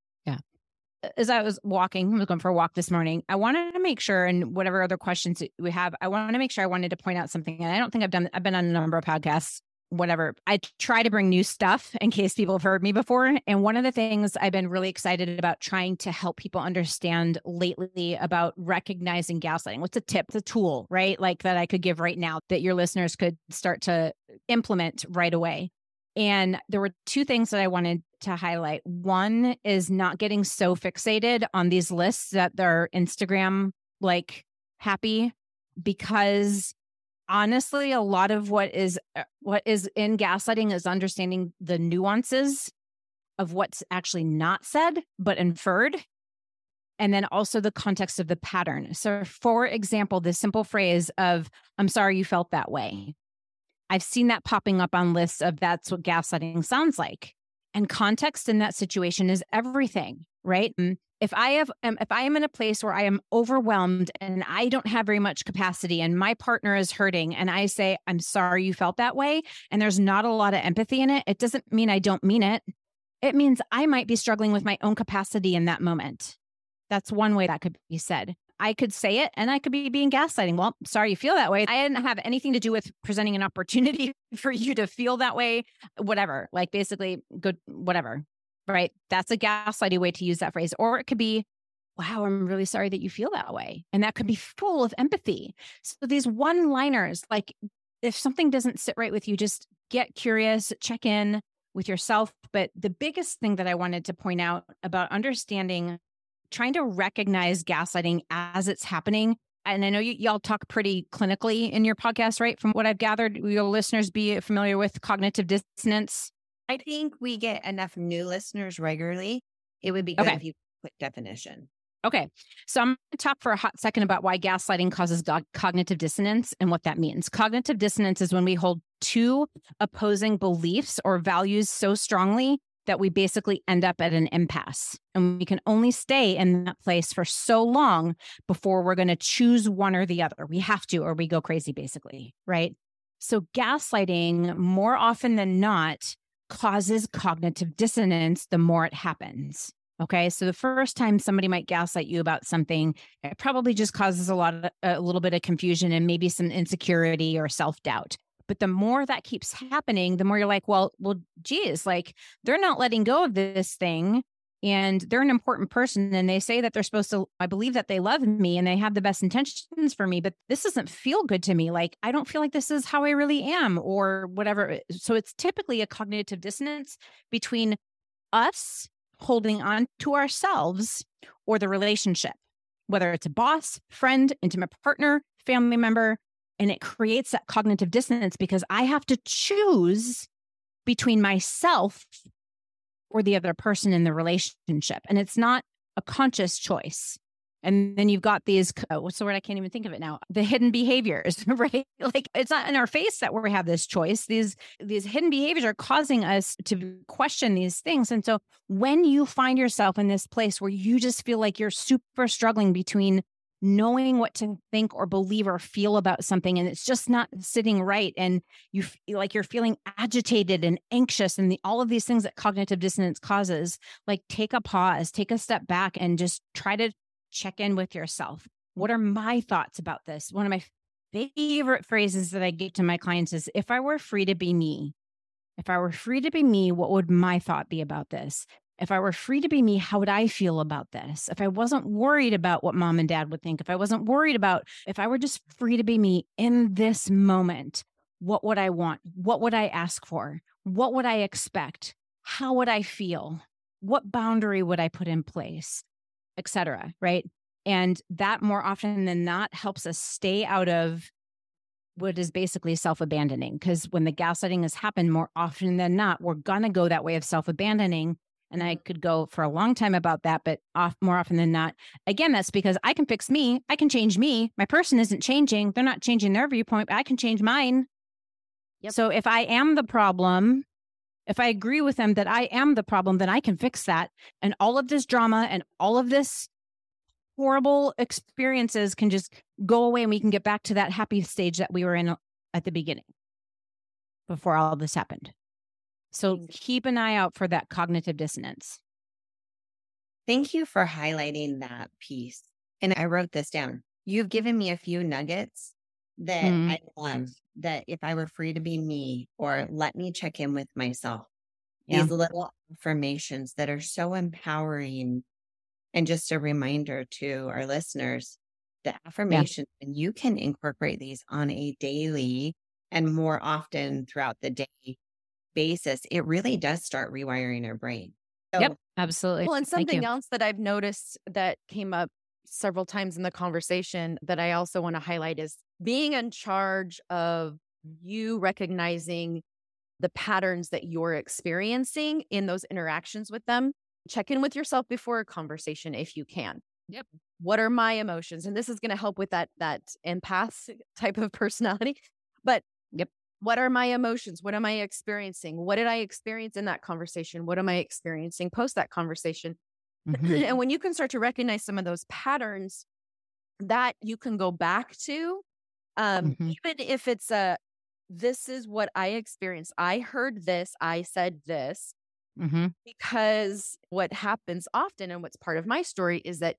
Speaker 4: As I was walking, I was going for a walk this morning, I wanted to make sure, and whatever other questions we have, I wanted to make sure I wanted to point out something. And I don't think I've done, I've been on a number of podcasts, whatever. I try to bring new stuff in case people have heard me before. And one of the things I've been really excited about trying to help people understand lately about recognizing gaslighting. What's a tip, the tool, right? Like that I could give right now that your listeners could start to implement right away. And there were two things that I wanted to highlight. One is not getting so fixated on these lists that they're Instagram like happy, because honestly, a lot of what is what is in gaslighting is understanding the nuances of what's actually not said, but inferred. And then also the context of the pattern. So for example, the simple phrase of, I'm sorry you felt that way. I've seen that popping up on lists of that's what gaslighting sounds like. And context in that situation is everything, right? If I have, um, if I am in a place where I am overwhelmed and I don't have very much capacity and my partner is hurting and I say, I'm sorry you felt that way, and there's not a lot of empathy in it, it doesn't mean I don't mean it. It means I might be struggling with my own capacity in that moment. That's one way that could be said. I could say it and I could be being gaslighting. Well, sorry you feel that way. I didn't have anything to do with presenting an opportunity for you to feel that way, whatever, like basically good, whatever, right? That's a gaslighty way to use that phrase. Or it could be, wow, I'm really sorry that you feel that way. And that could be full of empathy. So these one-liners, like if something doesn't sit right with you, just get curious, check in with yourself. But the biggest thing that I wanted to point out about understanding, trying to recognize gaslighting as it's happening. And I know you, y'all talk pretty clinically in your podcast, right? From what I've gathered, will your listeners be familiar with cognitive dissonance?
Speaker 5: I think we get enough new listeners regularly. It would be good
Speaker 4: Okay.
Speaker 5: if you put definition.
Speaker 4: Okay. So I'm going to talk for a hot second about why gaslighting causes go- cognitive dissonance and what that means. Cognitive dissonance is when we hold two opposing beliefs or values so strongly that we basically end up at an impasse. And we can only stay in that place for so long before we're going to choose one or the other. We have to, or we go crazy, basically, right? So gaslighting, more often than not, causes cognitive dissonance the more it happens. Okay, so the first time somebody might gaslight you about something, it probably just causes a lot of a little bit of confusion and maybe some insecurity or self-doubt. But the more that keeps happening, the more you're like, well, well, geez, like they're not letting go of this thing, and they're an important person, and they say that they're supposed to, I believe that they love me and they have the best intentions for me, but this doesn't feel good to me. Like, I don't feel like this is how I really am or whatever. So it's typically a cognitive dissonance between us holding on to ourselves or the relationship, whether it's a boss, friend, intimate partner, family member, And it creates that cognitive dissonance because I have to choose between myself or the other person in the relationship. And it's not a conscious choice. And then you've got these, oh, what's the word? I can't even think of it now. The hidden behaviors, right? Like it's not in our face that we have this choice. These, these hidden behaviors are causing us to question these things. And so when you find yourself in this place where you just feel like you're super struggling between knowing what to think or believe or feel about something, and it's just not sitting right, and you feel like you're feeling agitated and anxious and the, all of these things that cognitive dissonance causes, like take a pause, take a step back and just try to check in with yourself. What are my thoughts about this? One of my favorite phrases that I give to my clients is, if I were free to be me, if I were free to be me, what would my thought be about this? If I were free to be me, how would I feel about this? If I wasn't worried about what mom and dad would think, if I wasn't worried about, if I were just free to be me in this moment, what would I want? What would I ask for? What would I expect? How would I feel? What boundary would I put in place? Et cetera, right? And that more often than not helps us stay out of what is basically self-abandoning. Because when the gaslighting has happened, more often than not, we're going to go that way of self-abandoning. And I could go for a long time about that, but off, more often than not, again, that's because I can fix me. I can change me. My person isn't changing. They're not changing their viewpoint, but I can change mine. Yep. So if I am the problem, if I agree with them that I am the problem, then I can fix that. And all of this drama and all of this horrible experiences can just go away, and we can get back to that happy stage that we were in at the beginning before all this happened. So keep an eye out for that cognitive dissonance.
Speaker 5: Thank you for highlighting that piece. And I wrote this down. You've given me a few nuggets that mm. I love, that if I were free to be me, or let me check in with myself, yeah. These little affirmations that are so empowering. And just a reminder to our listeners, the affirmations, yeah. and you can incorporate these on a daily and more often throughout the day basis. It really does start rewiring our brain.
Speaker 4: So, yep, absolutely.
Speaker 3: Well, and something else that I've noticed that came up several times in the conversation that I also want to highlight is being in charge of you recognizing the patterns that you're experiencing in those interactions with them. Check in with yourself before a conversation if you can.
Speaker 4: Yep.
Speaker 3: What are my emotions? And this is going to help with that that empath type of personality. But
Speaker 4: yep.
Speaker 3: What are my emotions? What am I experiencing? What did I experience in that conversation? What am I experiencing post that conversation? Mm-hmm. And when you can start to recognize some of those patterns that you can go back to, um, mm-hmm. even if it's a, this is what I experienced. I heard this. I said this.
Speaker 4: Mm-hmm.
Speaker 3: Because what happens often, and what's part of my story, is that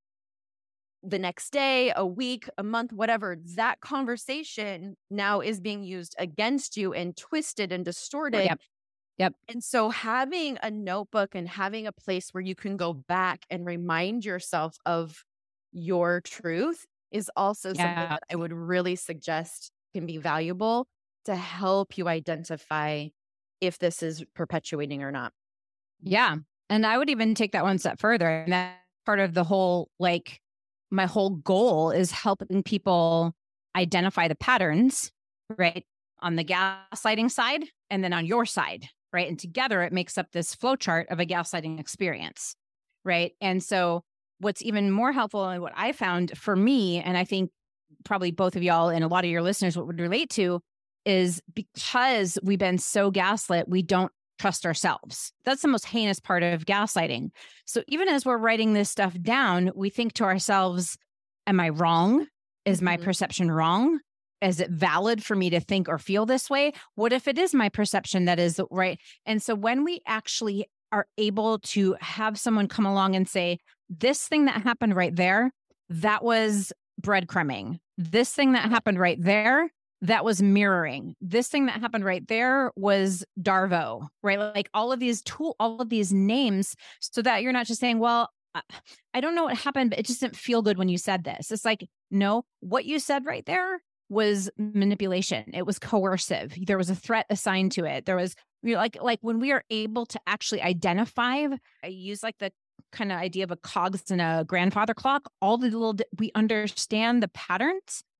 Speaker 3: the next day, a week, a month, whatever, that conversation now is being used against you and twisted and distorted.
Speaker 4: Yep. Yep.
Speaker 3: And so having a notebook and having a place where you can go back and remind yourself of your truth is also yeah. something that I would really suggest can be valuable to help you identify if this is perpetuating or not.
Speaker 4: Yeah. And I would even take that one step further. And that part of the whole, like, my whole goal is helping people identify the patterns, right? On the gaslighting side and then on your side, right? And together it makes up this flow chart of a gaslighting experience, right? And so what's even more helpful and what I found for me, and I think probably both of y'all and a lot of your listeners what would relate to, is because we've been so gaslit, we don't trust ourselves. That's the most heinous part of gaslighting. So even as we're writing this stuff down, we think to ourselves, am I wrong? Is my mm-hmm. perception wrong? Is it valid for me to think or feel this way? What if it is my perception that is right? And so when we actually are able to have someone come along and say, this thing that happened right there, that was breadcrumbing. This thing that happened right there, that was mirroring. This thing that happened right there was Darvo, right? Like all of these tool, all of these names, so that you're not just saying, well, I don't know what happened, but it just didn't feel good when you said this. It's like, no, what you said right there was manipulation. It was coercive. There was a threat assigned to it. There was, you know, like, like when we are able to actually identify, I use like the kind of idea of a cogs in a grandfather clock, all the little, we understand the patterns.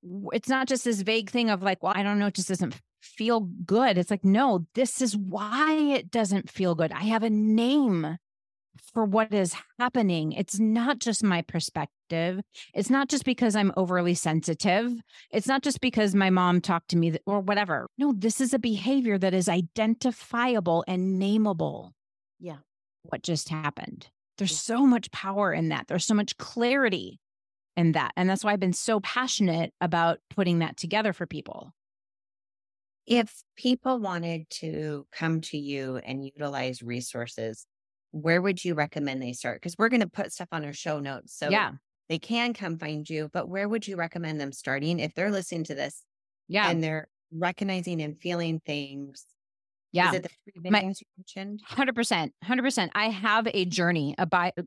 Speaker 4: w- it's not just this vague thing of like, well, I don't know, it just doesn't feel good. It's like, no, this is why it doesn't feel good. I have a name for what is happening. It's not just my perspective. It's not just because I'm overly sensitive. It's not just because my mom talked to me th- or whatever. No, this is a behavior that is identifiable and nameable.
Speaker 3: Yeah.
Speaker 4: What just happened? There's so much power in that. There's so much clarity in that. And that's why I've been so passionate about putting that together for people.
Speaker 5: If people wanted to come to you and utilize resources, where would you recommend they start? Because we're going to put stuff on our show notes. So
Speaker 4: Yeah.
Speaker 5: they can come find you, but where would you recommend them starting if they're listening to this
Speaker 4: Yeah.
Speaker 5: and they're recognizing and feeling things?
Speaker 4: Yeah.
Speaker 5: Is it the three
Speaker 4: My-
Speaker 5: things you mentioned?
Speaker 4: one hundred percent. one hundred percent. I have a journey, a bi-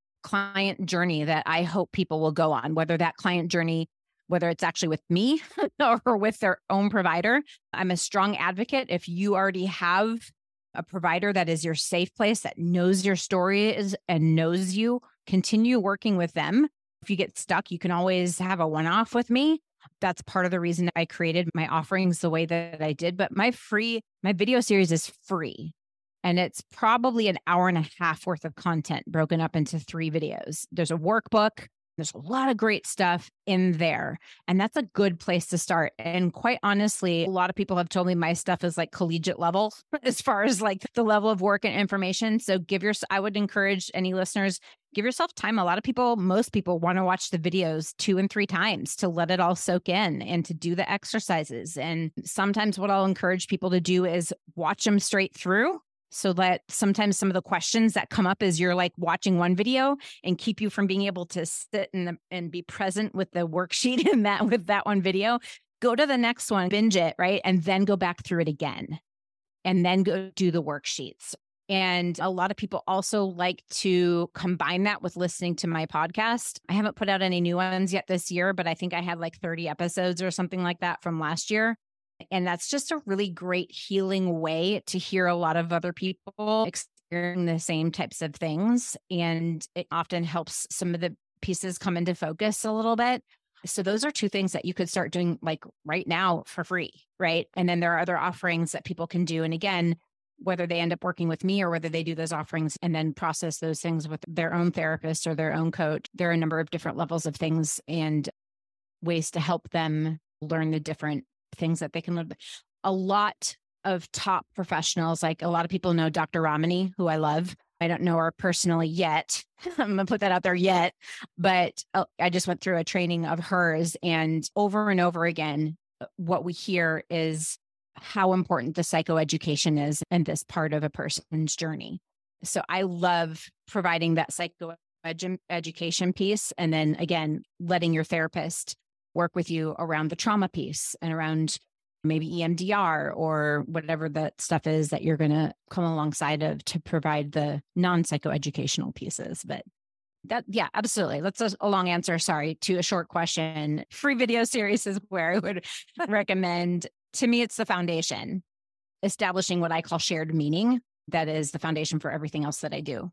Speaker 4: client journey that I hope people will go on, whether that client journey, whether it's actually with me or with their own provider. I'm a strong advocate. If you already have a provider that is your safe place, that knows your story is and knows you, continue working with them. If you get stuck, you can always have a one-off with me. That's part of the reason I created my offerings the way that I did. But my free, my video series is free. And it's probably an hour and a half worth of content broken up into three videos. There's a workbook. There's a lot of great stuff in there. And that's a good place to start. And quite honestly, a lot of people have told me my stuff is like collegiate level as far as like the level of work and information. So give your, I would encourage any listeners, give yourself time. A lot of people, most people want to watch the videos two and three times to let it all soak in and to do the exercises. And sometimes what I'll encourage people to do is watch them straight through. So that sometimes some of the questions that come up as you're like watching one video and keep you from being able to sit and, and be present with the worksheet in that with that one video, go to the next one, binge it, right? And then go back through it again and then go do the worksheets. And a lot of people also like to combine that with listening to my podcast. I haven't put out any new ones yet this year, but I think I had like thirty episodes or something like that from last year. And that's just a really great healing way to hear a lot of other people experiencing the same types of things. And it often helps some of the pieces come into focus a little bit. So those are two things that you could start doing like right now for free, right? And then there are other offerings that people can do. And again, whether they end up working with me or whether they do those offerings and then process those things with their own therapist or their own coach, there are a number of different levels of things and ways to help them learn the different things that they can learn. A lot of top professionals, like a lot of people know Doctor Ramani, who I love. I don't know her personally yet. I'm going to put that out there yet, but I just went through a training of hers, and over and over again, what we hear is how important the psychoeducation is in this part of a person's journey. So I love providing that psychoeducation piece. And then again, letting your therapist work with you around the trauma piece and around maybe E M D R or whatever that stuff is that you're going to come alongside of to provide the non-psychoeducational pieces. But that, yeah, absolutely. That's a, a long answer. Sorry, to a short question. Free video series is where I would recommend. To me, it's the foundation, establishing what I call shared meaning. That is the foundation for everything else that I do.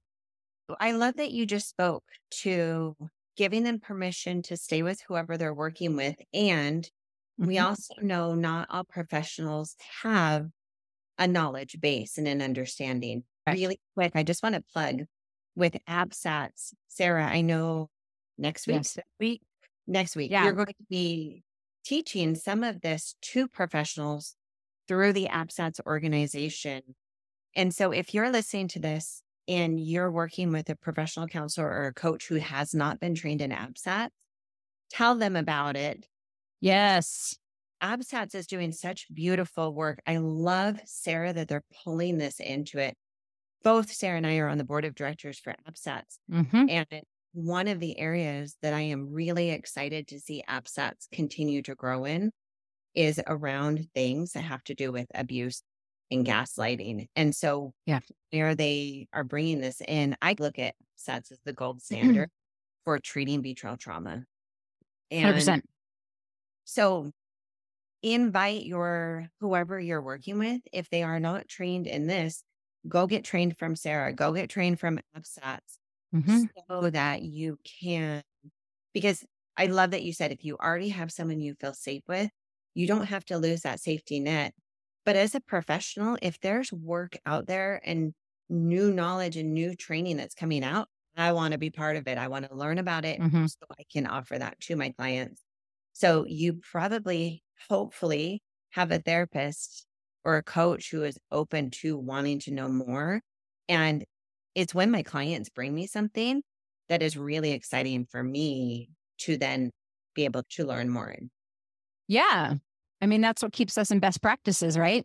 Speaker 5: I love that you just spoke to giving them permission to stay with whoever they're working with. And mm-hmm. we also know not all professionals have a knowledge base and an understanding. Right. Really quick, I just want to plug with ABSATS. Sarah, I know next week,
Speaker 4: yes.
Speaker 5: week next week,
Speaker 4: yeah.
Speaker 5: you're going to be teaching some of this to professionals through the ABSATS organization. And so if you're listening to this and you're working with a professional counselor or a coach who has not been trained in ABSATS, tell them about it.
Speaker 4: Yes.
Speaker 5: ABSATS is doing such beautiful work. I love, Sarah, that they're pulling this into it. Both Sarah and I are on the board of directors for ABSATS.
Speaker 4: Mm-hmm.
Speaker 5: And one of the areas that I am really excited to see ABSATS continue to grow in is around things that have to do with abuse and gaslighting. And so
Speaker 4: yeah,
Speaker 5: where they are bringing this in, I look at ABSATS as the gold standard for treating betrayal trauma. And
Speaker 4: one hundred percent.
Speaker 5: So invite your, whoever you're working with, if they are not trained in this, go get trained from Sarah, go get trained from ABSATS,
Speaker 4: mm-hmm.
Speaker 5: so that you can, because I love that you said if you already have someone you feel safe with, you don't have to lose that safety net. But as a professional, if there's work out there and new knowledge and new training that's coming out, I want to be part of it. I want to learn about it
Speaker 4: Mhm.
Speaker 5: so I can offer that to my clients. So you probably, hopefully, have a therapist or a coach who is open to wanting to know more. And it's when my clients bring me something that is really exciting for me to then be able to learn more.
Speaker 4: Yeah. I mean, that's what keeps us in best practices, right?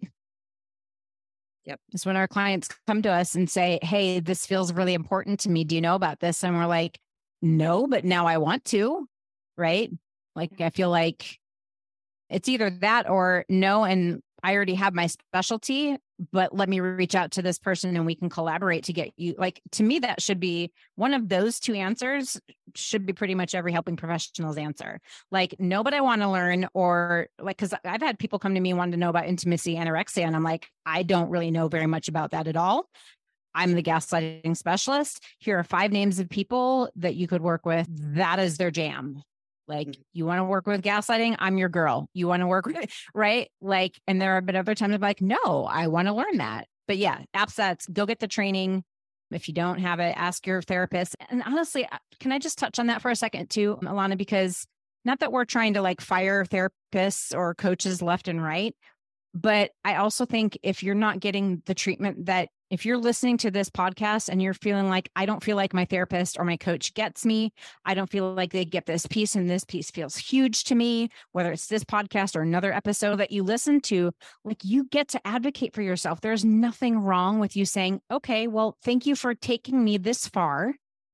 Speaker 5: Yep.
Speaker 4: It's when our clients come to us and say, hey, this feels really important to me. Do you know about this? And we're like, no, but now I want to, right? Like, I feel like it's either that or no, and I already have my specialty, but let me reach out to this person and we can collaborate to get you. Like, to me, that should be one of those two answers should be pretty much every helping professional's answer. Like, no, but I want to learn, or like, cause I've had people come to me wanting to know about intimacy, anorexia. And I'm like, I don't really know very much about that at all. I'm the gaslighting specialist. Here are five names of people that you could work with. That is their jam. Like, you want to work with gaslighting? I'm your girl. You want to work with, right? Like, and there have been other times I'm like, no, I want to learn that. But yeah, AppSets, go get the training. If you don't have it, ask your therapist. And honestly, can I just touch on that for a second too, Alana? Because not that we're trying to like fire therapists or coaches left and right, but I also think if you're not getting the treatment that, if you're listening to this podcast and you're feeling like, I don't feel like my therapist or my coach gets me, I don't feel like they get this piece and this piece feels huge to me, whether it's this podcast or another episode that you listen to, like, you get to advocate for yourself. There's nothing wrong with you saying, okay, well, thank you for taking me this far.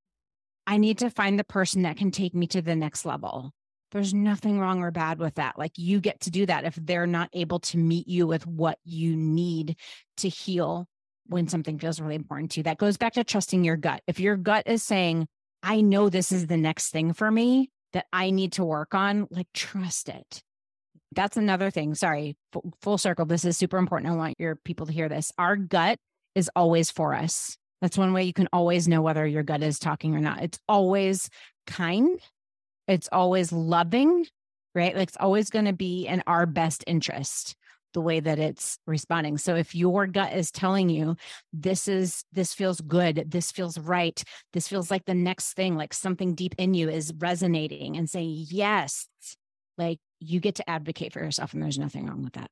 Speaker 4: I need to find the person that can take me to the next level. There's nothing wrong or bad with that. Like, you get to do that if they're not able to meet you with what you need to heal when something feels really important to you. That goes back to trusting your gut. If your gut is saying, I know this is the next thing for me that I need to work on, like, trust it. That's another thing. Sorry, f- full circle. This is super important. I want your people to hear this. Our gut is always for us. That's one way you can always know whether your gut is talking or not. It's always kind. It's always loving, right? Like, it's always going to be in our best interest, the way that it's responding. So if your gut is telling you this is, this feels good, this feels right, this feels like the next thing, like something deep in you is resonating and saying, yes, like, you get to advocate for yourself, and there's nothing wrong with that.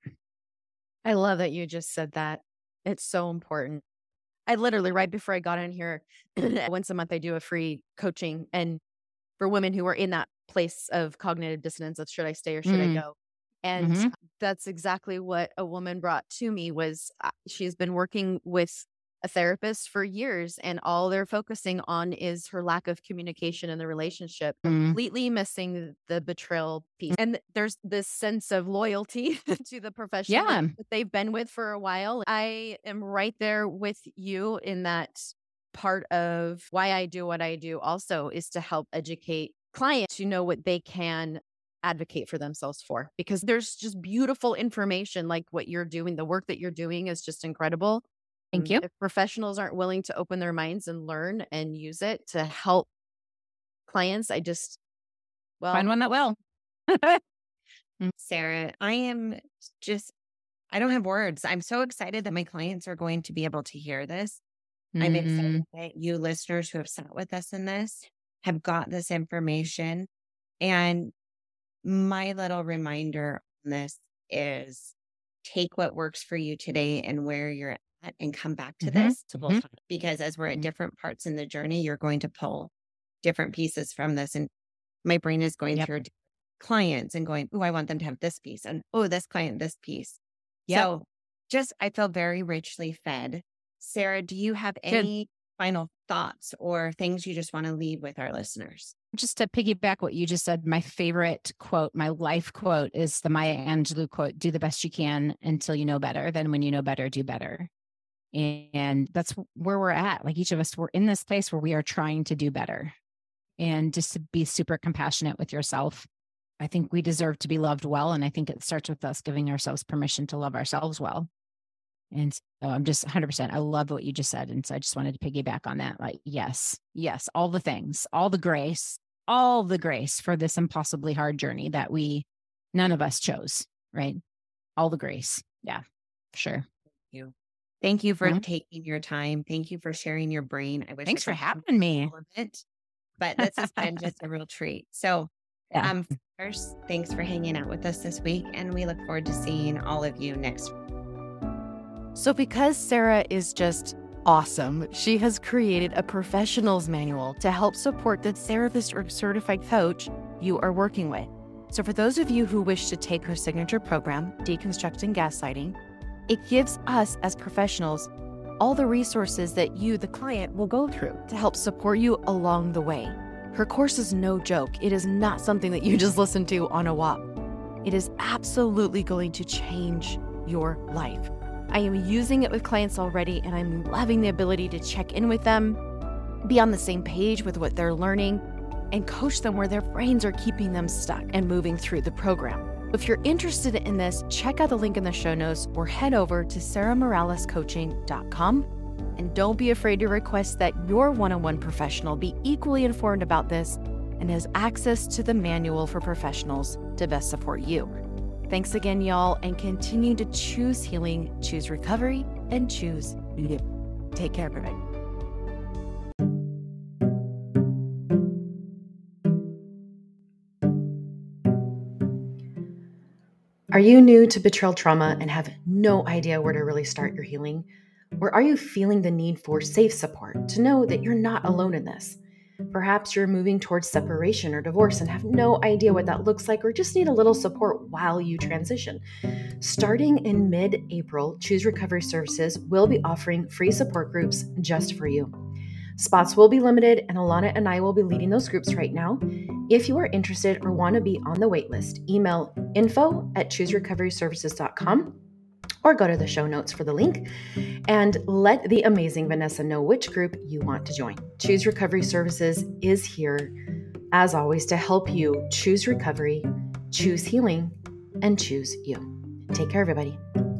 Speaker 3: I love that you just said that. It's so important. I literally, right before I got in here, once a month, I do a free coaching, and for women who are in that place of cognitive dissonance of should I stay or should
Speaker 4: Mm.
Speaker 3: I go? And
Speaker 4: Mhm.
Speaker 3: that's exactly what a woman brought to me was uh, she's been working with a therapist for years, and all they're focusing on is her lack of communication in the relationship,
Speaker 4: Mm.
Speaker 3: completely missing the betrayal piece. And there's this sense of loyalty to the professional
Speaker 4: Yeah.
Speaker 3: that they've been with for a while. I am right there with you in that part of why I do what I do also is to help educate clients to know what they can advocate for themselves for, because there's just beautiful information like what you're doing. The work that you're doing is just incredible.
Speaker 4: Thank
Speaker 3: Um,
Speaker 4: you.
Speaker 3: If professionals aren't willing to open their minds and learn and use it to help clients, I just, well,
Speaker 4: Find one that will.
Speaker 5: Sarah, I am just, I don't have words. I'm so excited that my clients are going to be able to hear this. I'm
Speaker 4: Mm.
Speaker 5: excited that you listeners who have sat with us in this have got this information. And my little reminder on this is take what works for you today and where you're at and come back to
Speaker 4: Mhm.
Speaker 5: this. So we'll
Speaker 4: Mhm.
Speaker 5: talk- because as we're at
Speaker 4: Mhm.
Speaker 5: different parts in the journey, you're going to pull different pieces from this. And my brain is going
Speaker 4: Yep.
Speaker 5: through clients and going, oh, I want them to have this piece. And oh, this client, this piece.
Speaker 4: Yep.
Speaker 5: So just, I feel very richly fed. Sarah, do you have any final thoughts or things you just want to leave with our listeners?
Speaker 4: Just to piggyback what you just said, my favorite quote, my life quote is the Maya Angelou quote, do the best you can until you know better. Then when you know better, do better. And that's where we're at. Like, each of us, we're in this place where we are trying to do better, and just to be super compassionate with yourself. I think we deserve to be loved well. And I think it starts with us giving ourselves permission to love ourselves well. And so I'm just one hundred percent. I love what you just said. And so I just wanted to piggyback on that. Like, yes, yes, all the things, all the grace, all the grace for this impossibly hard journey that we, none of us chose, right? All the grace. Yeah, sure.
Speaker 5: You. Thank you for
Speaker 4: Mhm.
Speaker 5: taking your time. Thank you for sharing your brain. I wish
Speaker 4: Thanks
Speaker 5: I
Speaker 4: for
Speaker 5: could
Speaker 4: having me.
Speaker 5: all of it, but this has been just a real treat. So,
Speaker 4: Yeah.
Speaker 5: um, first, thanks for hanging out with us this week, and we look forward to seeing all of you next week.
Speaker 2: So because Sarah is just awesome, she has created a professional's manual to help support the therapist or certified coach you are working with. So for those of you who wish to take her signature program, Deconstructing Gaslighting, it gives us as professionals all the resources that you, the client, will go through to help support you along the way. Her course is no joke. It is not something that you just listen to on a walk. It is absolutely going to change your life. I am using it with clients already, and I'm loving the ability to check in with them, be on the same page with what they're learning, and coach them where their brains are keeping them stuck and moving through the program. If you're interested in this, check out the link in the show notes or head over to sarah morales coaching dot com. And don't be afraid to request that your one-on-one professional be equally informed about this and has access to the manual for professionals to best support you. Thanks again, y'all, and continue to choose healing, choose recovery, and choose you. Take care, everybody. Are you new to betrayal trauma and have no idea where to really start your healing? Or are you feeling the need for safe support to know that you're not alone in this? Perhaps you're moving towards separation or divorce and have no idea what that looks like, or just need a little support while you transition. Starting in mid-April, Choose Recovery Services will be offering free support groups just for you. Spots will be limited, and Alana and I will be leading those groups right now. If you are interested or want to be on the waitlist, email info at choose recovery services dot com or go to the show notes for the link and let the amazing Vanessa know which group you want to join. Choose Recovery Services is here, as always, to help you choose recovery, choose healing, and choose you. Take care, everybody.